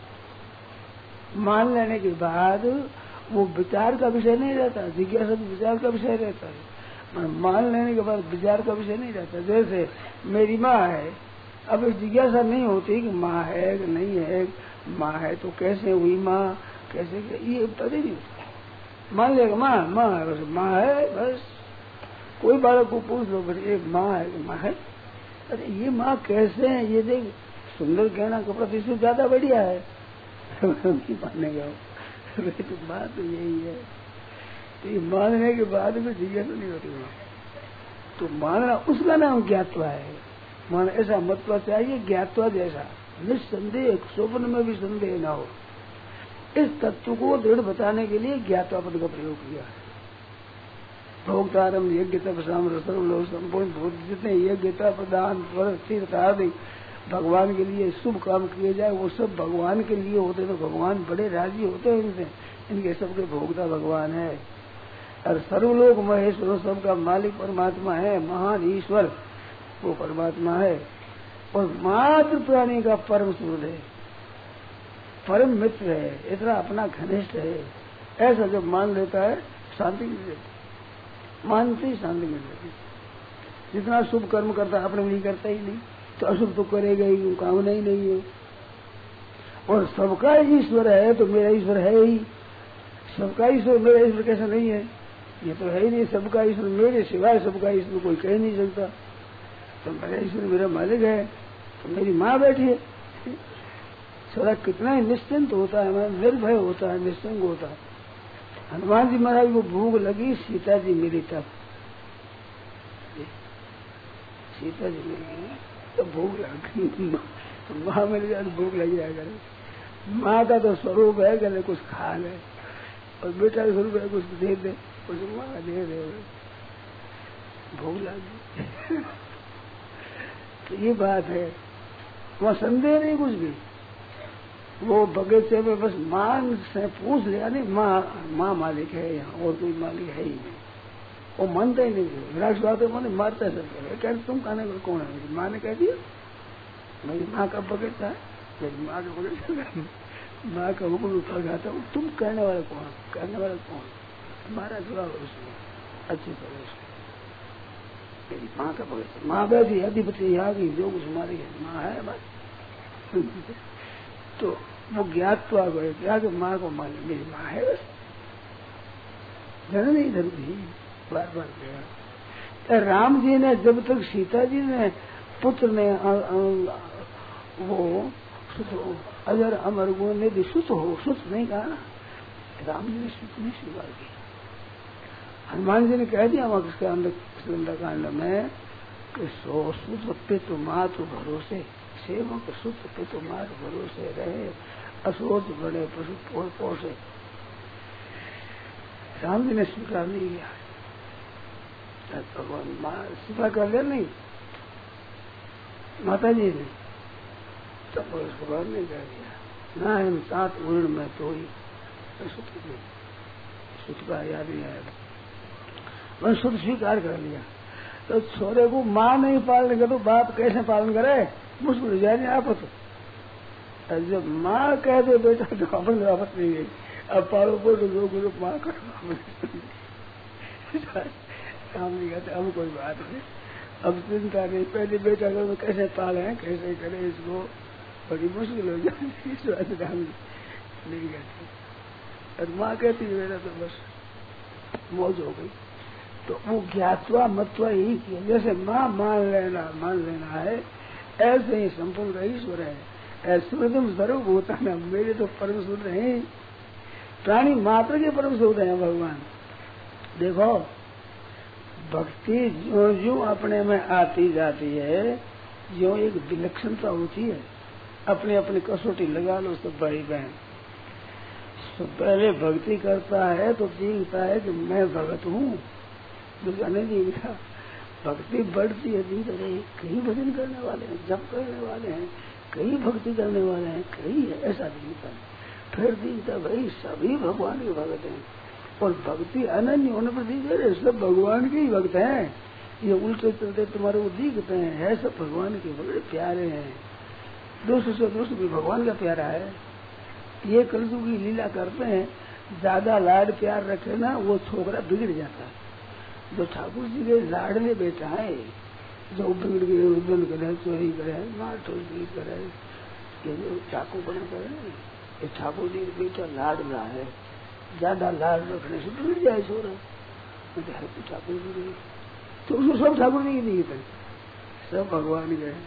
मान लेने के बाद वो विचार का विषय नहीं रहता, जिज्ञासा तो विचार का विषय रहता है। मान लेने के बाद विचार का विषय नहीं रहता। जैसे मेरी माँ है, अब जिज्ञासा नहीं होती कि माँ है कि नहीं है, माँ है तो कैसे हुई माँ, कैसे, ये पता नहीं होता। मान लेगा माँ माँ है, बस माँ है, बस कोई बालक को पूछ लो बस एक माँ है कि माँ है, अरे ये माँ कैसे है, ये देख सुंदर गहना कपड़ा तो इससे ज्यादा बढ़िया है, नहीं मानेगा। तो बात तो यही है, तो ये मानने के बाद में जिज्ञासा नहीं होती वहाँ। तो मानना उसका नाम ज्ञात्वा है। मान ऐसा मतलब चाहिए ज्ञात्वा जैसा निस्संदेह, स्वप्न में भी संदेह ना हो। इस तत्व को दृढ़ बताने के लिए ज्ञात्वा पद का प्रयोग किया है। भोक्तारम यज्ञ तप सर्वलोक संपूर्ण, जितने यज्ञ तप दान तीर्थ आदि भगवान के लिए शुभ काम किए जाए वो सब भगवान के लिए होते, तो भगवान बड़े राजी होते हैं इनसे, इनके सबके भोक्ता भगवान है। और सर्वलोक महेश्वर, सबका मालिक परमात्मा है, महान ईश्वर वो परमात्मा है, और मात्र प्राणी का परम सुहृद है, परम मित्र है, इतना अपना घनिष्ठ है। ऐसा जब मान लेता है शांति मिल जाती, मानते ही शांति मिल जाती। जितना शुभ कर्म करता है अपने नहीं करता ही नहीं, तो अशुभ तो करेगा ही, कामना ही नहीं है। और सबका ईश्वर है तो मेरा ईश्वर है ही, सबका ईश्वर मेरा ईश्वर कैसा नहीं है, ये तो है ही नहीं। सबका ईश्वर मेरे सिवाय सबका ईश्वर कोई कह नहीं सकता। तो मेरा ईश्वर मेरा मालिक है, तो मेरी माँ बैठी है, सदा कितना ही निश्चिंत होता है, निर्भय होता है, निश्चिंत होता है। हनुमान जी महाराज को भूख लगी, सीता जी मिली तब, सीता जी मिल गई तो भूख लग गई, तो माँ मिल गया तो भूख लग जाएगा। माँ का तो स्वरूप है कि कुछ खा ले, और बेटा स्वरूप है कुछ दे दे, कुछ माँ दे दे, भूख लग गई। तो ये बात है, वहाँ संदेह नहीं कुछ भी, वो बगीचे में बस मान से पूछ लिया नहीं, माँ माँ मालिक है यहाँ और कोई मालिक है ही नहीं। वो मानता ही नहीं, राष्ट्र बात मैंने मारता सब कह तुम खाने पर कौन है? माँ ने कह दिया मेरी माँ का बगीचा है, मेरी माँ का बगीचा, माँ का हुक्म उठा जाता हूँ, तुम कहने वाले कौन? कहने वाले कौन? हमारा जवाब उसमें अच्छी तरह से मेरी माँ का बगीचा, माँ बैठी अधिपति यहाँ की जो कुछ हमारी है माँ है बस। तो वो ज्ञात तो आ गए क्या कि माँ को मान मेरी माँ है बस, जननी धरती बार बार गया। राम जी ने जब तक सीता जी ने पुत्र ने आ, आ, वो अगर अमर गुण ने भी सुत हो, सुत नहीं कहा ना, राम जी ने सुत नहीं स्वीकार किया। हनुमान जी ने कह दिया सुंदरकांड में कि सो सुत पे तो मात भरोसे, सेवक सुत पे तो मात भरोसे रहे, असोच बड़े पशु पोषे। राम जी ने स्वीकार नहीं किया। भगवान माँ स्वीकार कर लिया नहीं, माता जी ने तब भगवान ने कह दिया ना हम सात उर्ण में तो ही सुत का याद नहीं आया, मैंने शुद्ध स्वीकार कर लिया। तो छोरे को माँ नहीं पालने का तो बाप कैसे पालन करे? मुश्किल हो जाए आप तो जब माँ कह दे बेटा तो अपन वापस नहीं गई, अब पालो बोलो जो गुरु माँ करो काम नहीं कहते। अब कोई बात नहीं, अब चिंता नहीं, पहले बेटा को कैसे पाले कैसे करे इसको, बड़ी मुश्किल हो जाती इस बात काम नहीं कहते। और माँ कहती है बेटा तो बस मौज हो गई। तो वो ज्ञातवा मत्वा यही किया, जैसे माँ मान लेना मान लेना है ऐसे ही संपूर्ण ईश्वर है। ऐश्वर्य सर्वभूता न, मेरे तो परम सूत्र है, प्राणी मात्र के परम सूत्र है भगवान। देखो भक्ति जो जो अपने में आती जाती है, जो एक विलक्षणता होती है, अपनी अपनी कसौटी लगा लो सब भाई बहन। तो पहले भक्ति करता है तो दिखता है कि मैं भगत हूँ, दूसरा नहीं दिखता। भक्ति बढ़ती है धीरे धीरे, कई भजन करने वाले हैं, जप करने वाले हैं, कई भक्ति करने वाले हैं, कई है ऐसा दिखता है। फिर दिखता भाई सभी भगवान के भगत हैं, और भक्ति अनन्य होने पर दिख रहे सब भगवान के ही भक्त हैं। ये उल्टे चलते तुम्हारे को दिखते हैं, है सब भगवान के बड़े प्यारे हैं। दोस्त से दोस्त भी भगवान का प्यारा है। ये कलयुग की लीला करते हैं, ज्यादा लाड प्यार रखे ना वो छोकरा बिगड़ जाता है। जो ठाकुर जी के लाडले बेटा है, जो बिगड़ गए उद्दन करे, चोरी करे, मार ठोरी करे, ये जो चाकू बना करे, ये ठाकुर जी का बेटा लाडला है। ज्यादा लाड रखने से बिगड़ जाए छोरा, ठाकुर जी तो उसको सब ठाकुर जी नहीं थे, सब भगवान गए।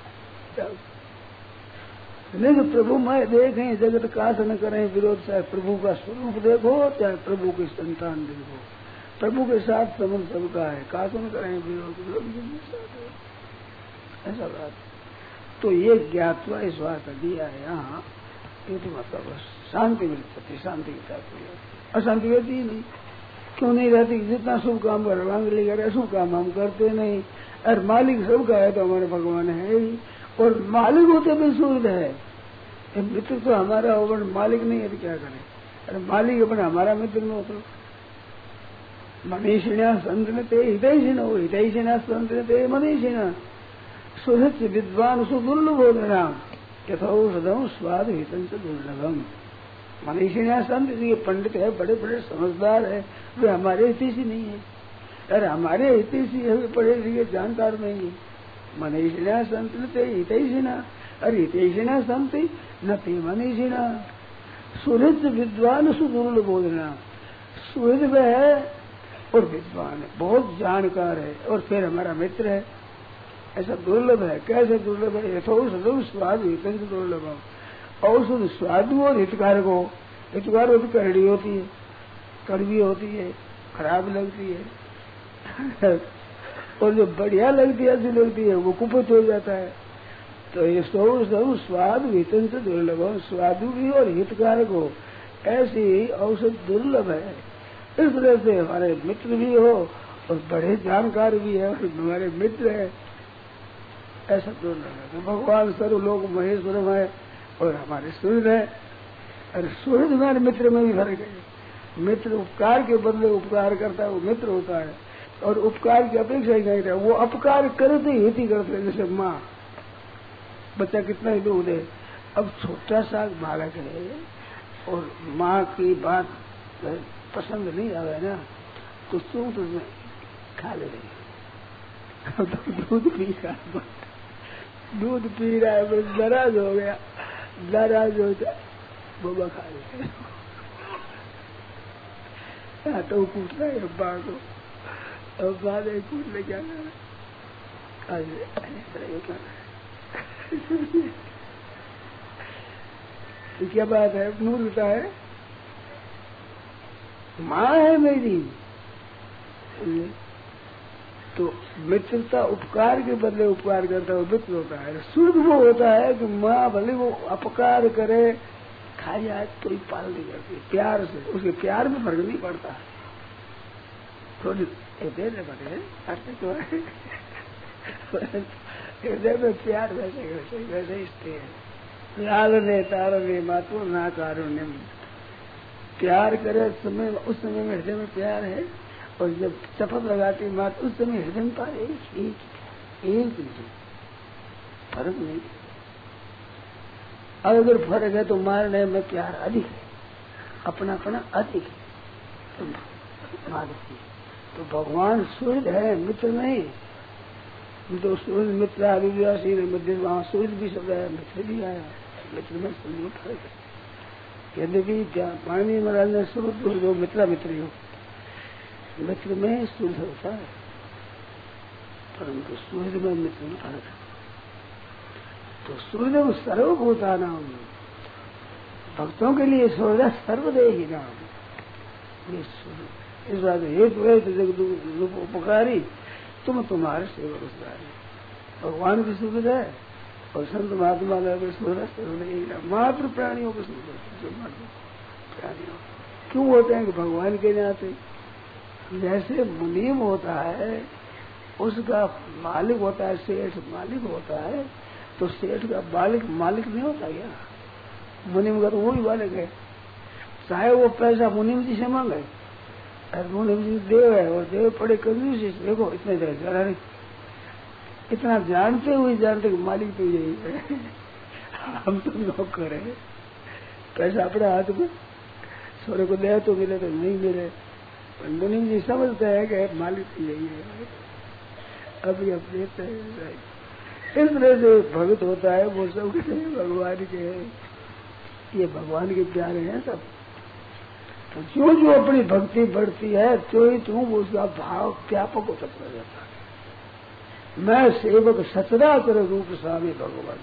नहीं तो प्रभु मैं देखें जगत काश न करें विरोध, चाहे प्रभु का स्वरूप देखो चाहे प्रभु की संतान देखो, प्रभु के साथ संबंध सबका है, काश न करें विरोध ऐसा बात। तो ये ज्ञातवा इस बात दिया है यहाँ, ये तो मतलब शांति मिलती, शांति की तात्पर्य। अशांति रहती ही नहीं, क्यों नहीं रहती? जितना शुभ काम कर वांगली करे, शुभ काम हम करते नहीं। और मालिक सबका है तो हमारे भगवान है ही, और मालिक होते भी सुविधा है। मित्र तो हमारा हो, मालिक नहीं है तो क्या करें? अरे मालिक अपना हमारा मित्र में हो तो मनीषिणा संतनते हितैषिण हो, हितैषिणा संतनते मनीषिणा सुहृत विद्वान सुदुर्लभोधनाम यथौषधम स्वाद हितम से दुर्लभम। मनीषिणा संत जी पंडित है, बड़े बड़े समझदार है, वे हमारे हितैषी नहीं है। अरे हमारे हितैषी है, वे पढ़े लिखे जानकार नहीं है। मनीषिणा संतनते हितैषिणा, अरे हितैषिणा संति न ते मनीषिणा सुहृत विद्वान सुदुर्लभोधना। सुहृद में है और विद्वान है, बहुत जानकार है, और फिर हमारा मित्र है, ऐसा दुर्लभ है। कैसे दुर्लभ है? यथौषधम स्वाद हितम से दुर्लभम। औषध स्वादु और हितकारक हो, हितकार होती करड़ी होती है, कड़वी होती है, खराब लगती है, और जो बढ़िया लगती है अच्छी लगती है वो कुपित हो जाता है। तो ये सब स्वाद हितम से दुर्लभम, स्वादु भी और हितकारक हो, ऐसी औषध दुर्लभ है। इस तरह से हमारे मित्र भी हो और बड़े जानकार भी है और हमारे मित्र है, ऐसा दुर्लभ है। तो भगवान सर्वलोक महेश्वर है, और हमारे सूर्य है। और सूर्य हमारे मित्र में भी फर्क है। मित्र उपकार के बदले उपकार करता है, वो मित्र होता है। और उपकार की अपेक्षा ही नहीं रहा, वो अपकार करते ही हित ही करते। जैसे माँ बच्चा कितना ही दूध दे, अब छोटा सा बालक है और माँ की बात पसंद नहीं आवे ना, तो तू तो खा ले रही। तो दूध पी रहा, दूध पी रहा है, बस नाराज हो गया, नाराज हो जाए बाबा खा ले। तो पूछ रहा है अब्बा को, अब्बा ने पूछ ले क्या कर क्या बात है, मूर्खता है। माँ है मेरी, तो मित्रता उपकार के बदले उपकार करता है, मित्र होता है। सुर्ग वो होता है कि माँ भले वो अपकार करे, खा जाए तो ही पाल नहीं करती, प्यार से। उसके प्यार में फर्क नहीं पड़ता। थोड़ी देर बने तो हृदय में प्यार वैसे वैसे वैसे स्थिर लाल ने तार ने मातु ना कारुण्य। प्यार करे समय, उस समय में हृदय में प्यार है, और जब शपथ लगाती मात उस समय हृदय में पार एक एक एक फर्क नहीं। अब अगर फर्क है तो मारने में प्यार अधिक है, अपनापना अधिक है, तो मारती। तो भगवान सूर्य है, मित्र नहीं। तो सूर्य मित्र आदिवासी मध्य वहां सूर्य भी सब आया, मित्र भी आया। मित्र में सूर्य फर्क है। यद्यपि पानी महाराज ने सूर्य जो मित्रा मित्री हो, मित्र में सूर्य होता है, परंतु सूर्य में मित्र में फर्क है। तो सूर्य सर्वभूता नाम, भक्तों के लिए सूर्य सर्वदेही नाम। ये सूर्य इस बात हेतु है जगत उपकारी, तुम तुम्हारे सेवक उदारी। भगवान की सूर्य है और संत महात्मा का सूर्य सर्वदेही नाम। मात्र प्राणियों के सूर्य, जो मात्र प्राणियों क्यों होते हैं कि भगवान के नाते। जैसे मुनीम होता है, उसका मालिक होता है, सेठ मालिक होता है, तो सेठ का मालिक मालिक नहीं होता क्या? मुनीम का तो वही मालिक है, चाहे वो पैसा मुनीम जी से मांगे। और मुनीम जी देव है और देव पड़े कंजूस। देखो इतने जरा नहीं, इतना जानते हुए जानते कि मालिक तो यही है। हम तो नौकर है, पैसा अपने हाथ में, सोरे को दे तो मिले तो नहीं मिले, मुनीम जी समझते हैं कि मालिक तो यही है, अभी अब देते हैं। इस तरह से भक्त होता है, वो सब भगवान के हैं, ये भगवान के प्यारे हैं सब। तो जो जो अपनी भक्ति बढ़ती है, तो ही तुम उसका भाव व्यापक होता चला जाता है। मैं सेवक सचराचर रूप स्वामी भगवान,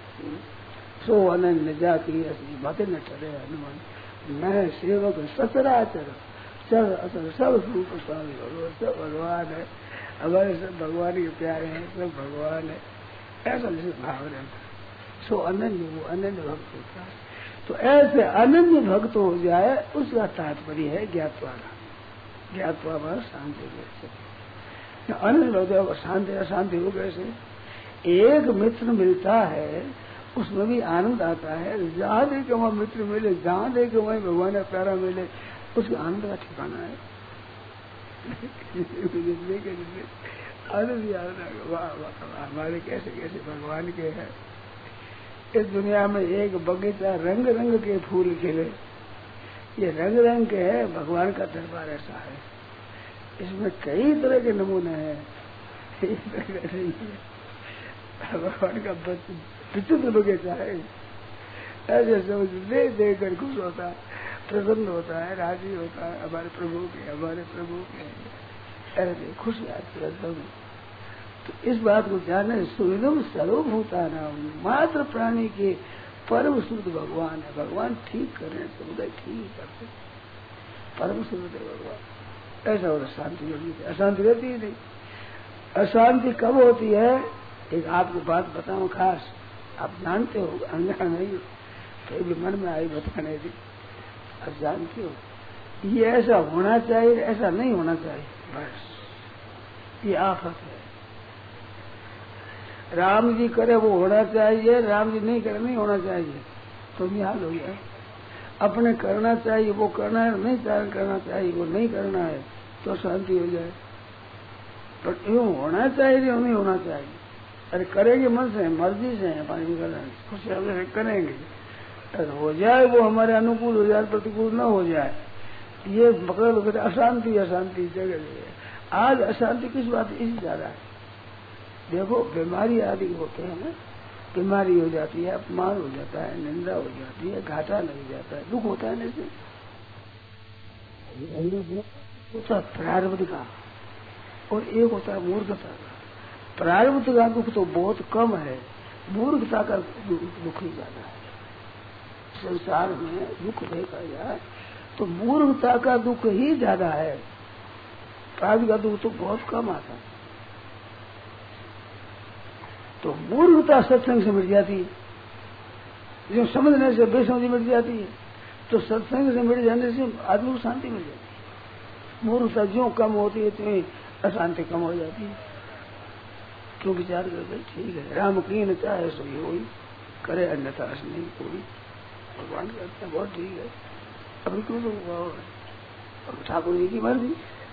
सो अनन्य जाति ऐसी बातें न ठहरे हनुमान। मैं सेवक सचराचर सब असल सब रूप स्वामी भगवान, सब भगवान है, हमारे सब भगवान के प्यारे हैं, सब भगवान है, ऐसा जैसे भाव रहता। सो अनन्य, वो अनन्य भक्त होता है। तो ऐसे अनन्य भक्त हो जाए, उसका तात्पर्य है ज्ञातवा। ज्ञातवा में शांति। अनन्य भक्त हो शांति, अशांति हो कैसे? एक मित्र मिलता है, उसमें भी आनंद आता है। जहाँ देखे वहाँ मित्र मिले, जहाँ देखे वहीं भगवान का प्यारा मिले, उसके आनंद का ठिकाना है। आनंद वाह वाह, हमारे कैसे कैसे भगवान के हैं। इस दुनिया में एक बगीचा रंग रंग के फूल खिले, ये रंग रंग के है, भगवान का दरबार ऐसा है। इसमें कई तरह के नमूने हैं, भगवान का विचित्र बगीचा है। ऐसे समझ देख देख कर खुश होता है, प्रसन्न होता है, राजी होता है, हमारे प्रभु के, हमारे प्रभु के, ऐसे खुश आती है सब। तो इस बात को जाने, सुहृदम सर्वभूता नाम, मात्र प्राणी के परम शुद्ध भगवान है। भगवान ठीक कर रहे हैं, समुदाय ठीक करते, परम शुद्ध है भगवान। ऐसा होता शांति होती है, अशांति रहती ही नहीं। अशांति कब होती है? एक आपको बात बताऊं खास, आप जानते हो, अनजान नहीं, फिर भी मन में आई बताने दी। आप जानते हो, ये ऐसा होना चाहिए, ऐसा नहीं होना चाहिए, बस ये आफत है। राम जी करे वो होना चाहिए, राम जी नहीं करे नहीं होना चाहिए। तो निहाल हो गया। अपने करना चाहिए वो करना है, नहीं करना चाहिए वो नहीं करना है तो शांति हो जाए। पर यूँ होना चाहिए यूँ नहीं होना चाहिए। अरे करेंगे मन से, मर्जी से है, पानी खुश करेंगे, अरे हो जाए वो हमारे अनुकूल हो जाए, प्रतिकूल न हो जाए। ये मतलब अशांति अशांति जगह जगह। आज अशांति किस बात इसी ज्यादा है। देखो बीमारी आदि होते हैं ना, बीमारी हो जाती है, अपमान हो जाता है, निंदा हो जाती है, घाटा लग जाता है, दुख होता है ना। होता है प्रारब्ध का और एक होता है मूर्खता का। प्रारब्ध का दुख तो बहुत कम है, मूर्खता का दुख ही ज्यादा है। संसार में दुख देखा जाए तो मूर्खता का दुख ही ज्यादा है, प्रारब्ध का दुख तो बहुत कम आता है। तो मूर्खता सत्संग से मिट जाती है, जो समझने से बेसमझी मिट जाती है, तो सत्संग से मिट जाने से आदमी को शांति मिल जाती है। मूर्खता जो कम होती है तो अशांति कम हो जाती है। क्यों विचार करते ठीक है, राम की न चाहे सो ही होई, करे अन्यथा नहीं कोई। भगवान कहते हैं बहुत ठीक है, अभी क्यों तो ठाकुर जी की मर्जी,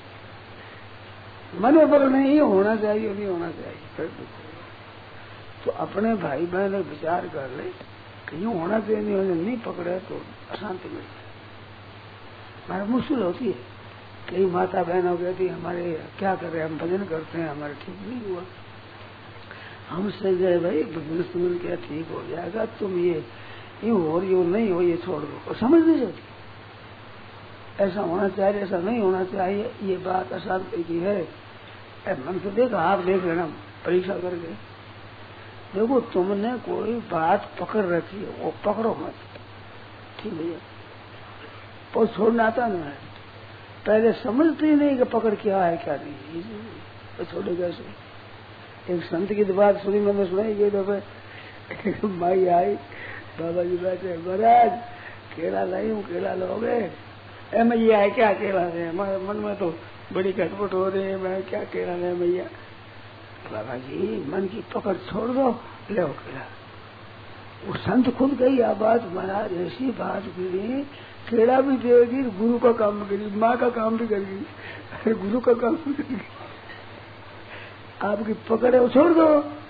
मने पर नहीं होना चाहिए नहीं होना चाहिए, फिर दुख। तो अपने भाई बहन विचार कर ले कि यूँ होना चाहिए नहीं होना, नहीं पकड़े तो अशांति मिल जाए। हमारा मुश्किल होती है। कई माता बहनों कहती हमारे क्या कर रहे हैं, हम भजन करते हैं, हमारे ठीक नहीं हुआ। हमसे गए भाई भजन सुन के ठीक हो जाएगा, तुम ये यूँ हो यूँ नहीं हो ये छोड़ दो, और समझ नहीं जाती। ऐसा होना चाहिए ऐसा नहीं होना चाहिए, ये बात अशांति की है। मन से देखा, आप देख लेना परीक्षा करके। देखो तुमने कोई बात पकड़ रखी है, वो पकड़ो मत, ठीक है। और छोड़ना आता ना है, पहले समझते ही नहीं कि पकड़ क्या है क्या नहीं, तो छोड़े कैसे। एक संत की बात सुनी मैंने, सुनाई ये दफे माई आई, बाबा जी बैठे, महाराज केला लाई हूँ, केला लोगे? ए मैया है क्या केला है? मन में तो बड़ी खटपट हो रही है, मैं क्या केला है मैया? बाबा जी मन की पकड़ छोड़ दो, ले केला। वो संत खुद गई आ बात, महाराज ऐसी बात करी, केला भी देगी, गुरु का काम भी करेगी, माँ का काम भी करेगी, अरे गुरु का काम भी करेगी। आपकी पकड़ है वो छोड़ दो,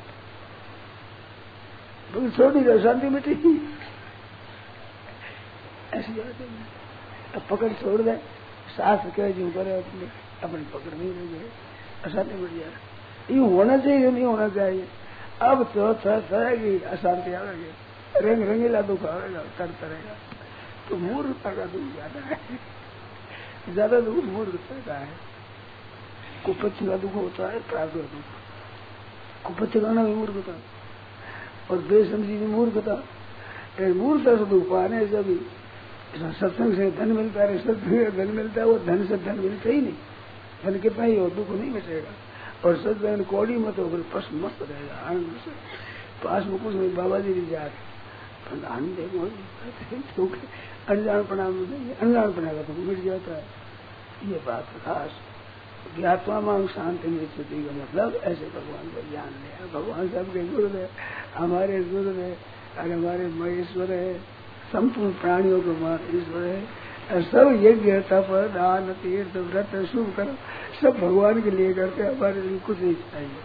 छोड़ी दो, शांति मिटेगी। ऐसी बात है, अब पकड़ छोड़ दे, सास कह जो करे अपने अपनी पकड़ नहीं रह जाए, अशांति मिट जाए। यूँ होना चाहिए नहीं होना चाहिए। अब तो सहेगी अशांति आवेगी, रंग रंगीला दुख आवेगा, करता रहेगा। तो मूर्खता का दुख ज्यादा है, ज्यादा दुख मूर्खता का है। कुपथ्य का दुख होता है, प्राप्त का दुख। कुपथ्य करना भी मूर्खता और बेसमझी भी मूर्खता। मूर्खता से दुख पाने से भी सत्संग से धन मिलता है, सत्संग से धन मिलता है, वो धन से धन मिलता ही नहीं। धन कितना ही हो दुख नहीं मिटेगा। और सत्संग कौड़ी मत होकर पस मस्त रहेगा आनंद से। पास में कुछ नहीं, बाबा जी भी जाते आनंद क्योंकि अनजानपना में नहीं, अनजानपना का तो मिट जाता है। ये बात खास ज्ञातवा मांग शांति में स्थिति का मतलब ऐसे भगवान को ज्ञान लिया। भगवान सबके गुरु है, हमारे गुरु है, और हमारे महेश्वर है, संपूर्ण प्राणियों को ईश्वर है। सब यज्ञ तप दान तीर्थ व्रत शुभ कर्म सब भगवान के लिए करते, हमारे लिए कुछ नहीं चाहिए।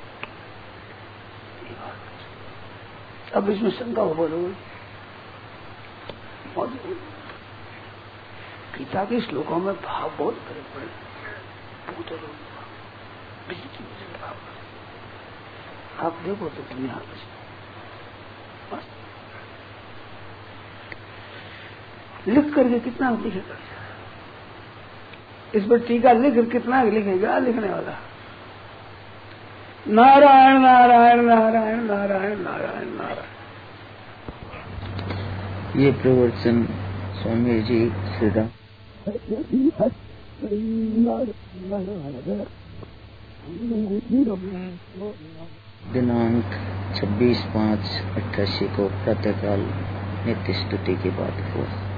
अब इसमें शंका हो बोलो, गीता के श्लोकों में भाव बहुत करे पड़े, आप देखो तो दुनिया लिख करके कितना लिखेगा, इस पर टीका लिख कितना लिखेगा लिखने वाला। नारायण नारायण नारायण नारायण नारायण नारायण। ये प्रवचन स्वामी जी श्रीराम दिनांक छब्बीस पाँच अट्ठासी को प्रातःकाल नित्य स्तुति की बात हुआ।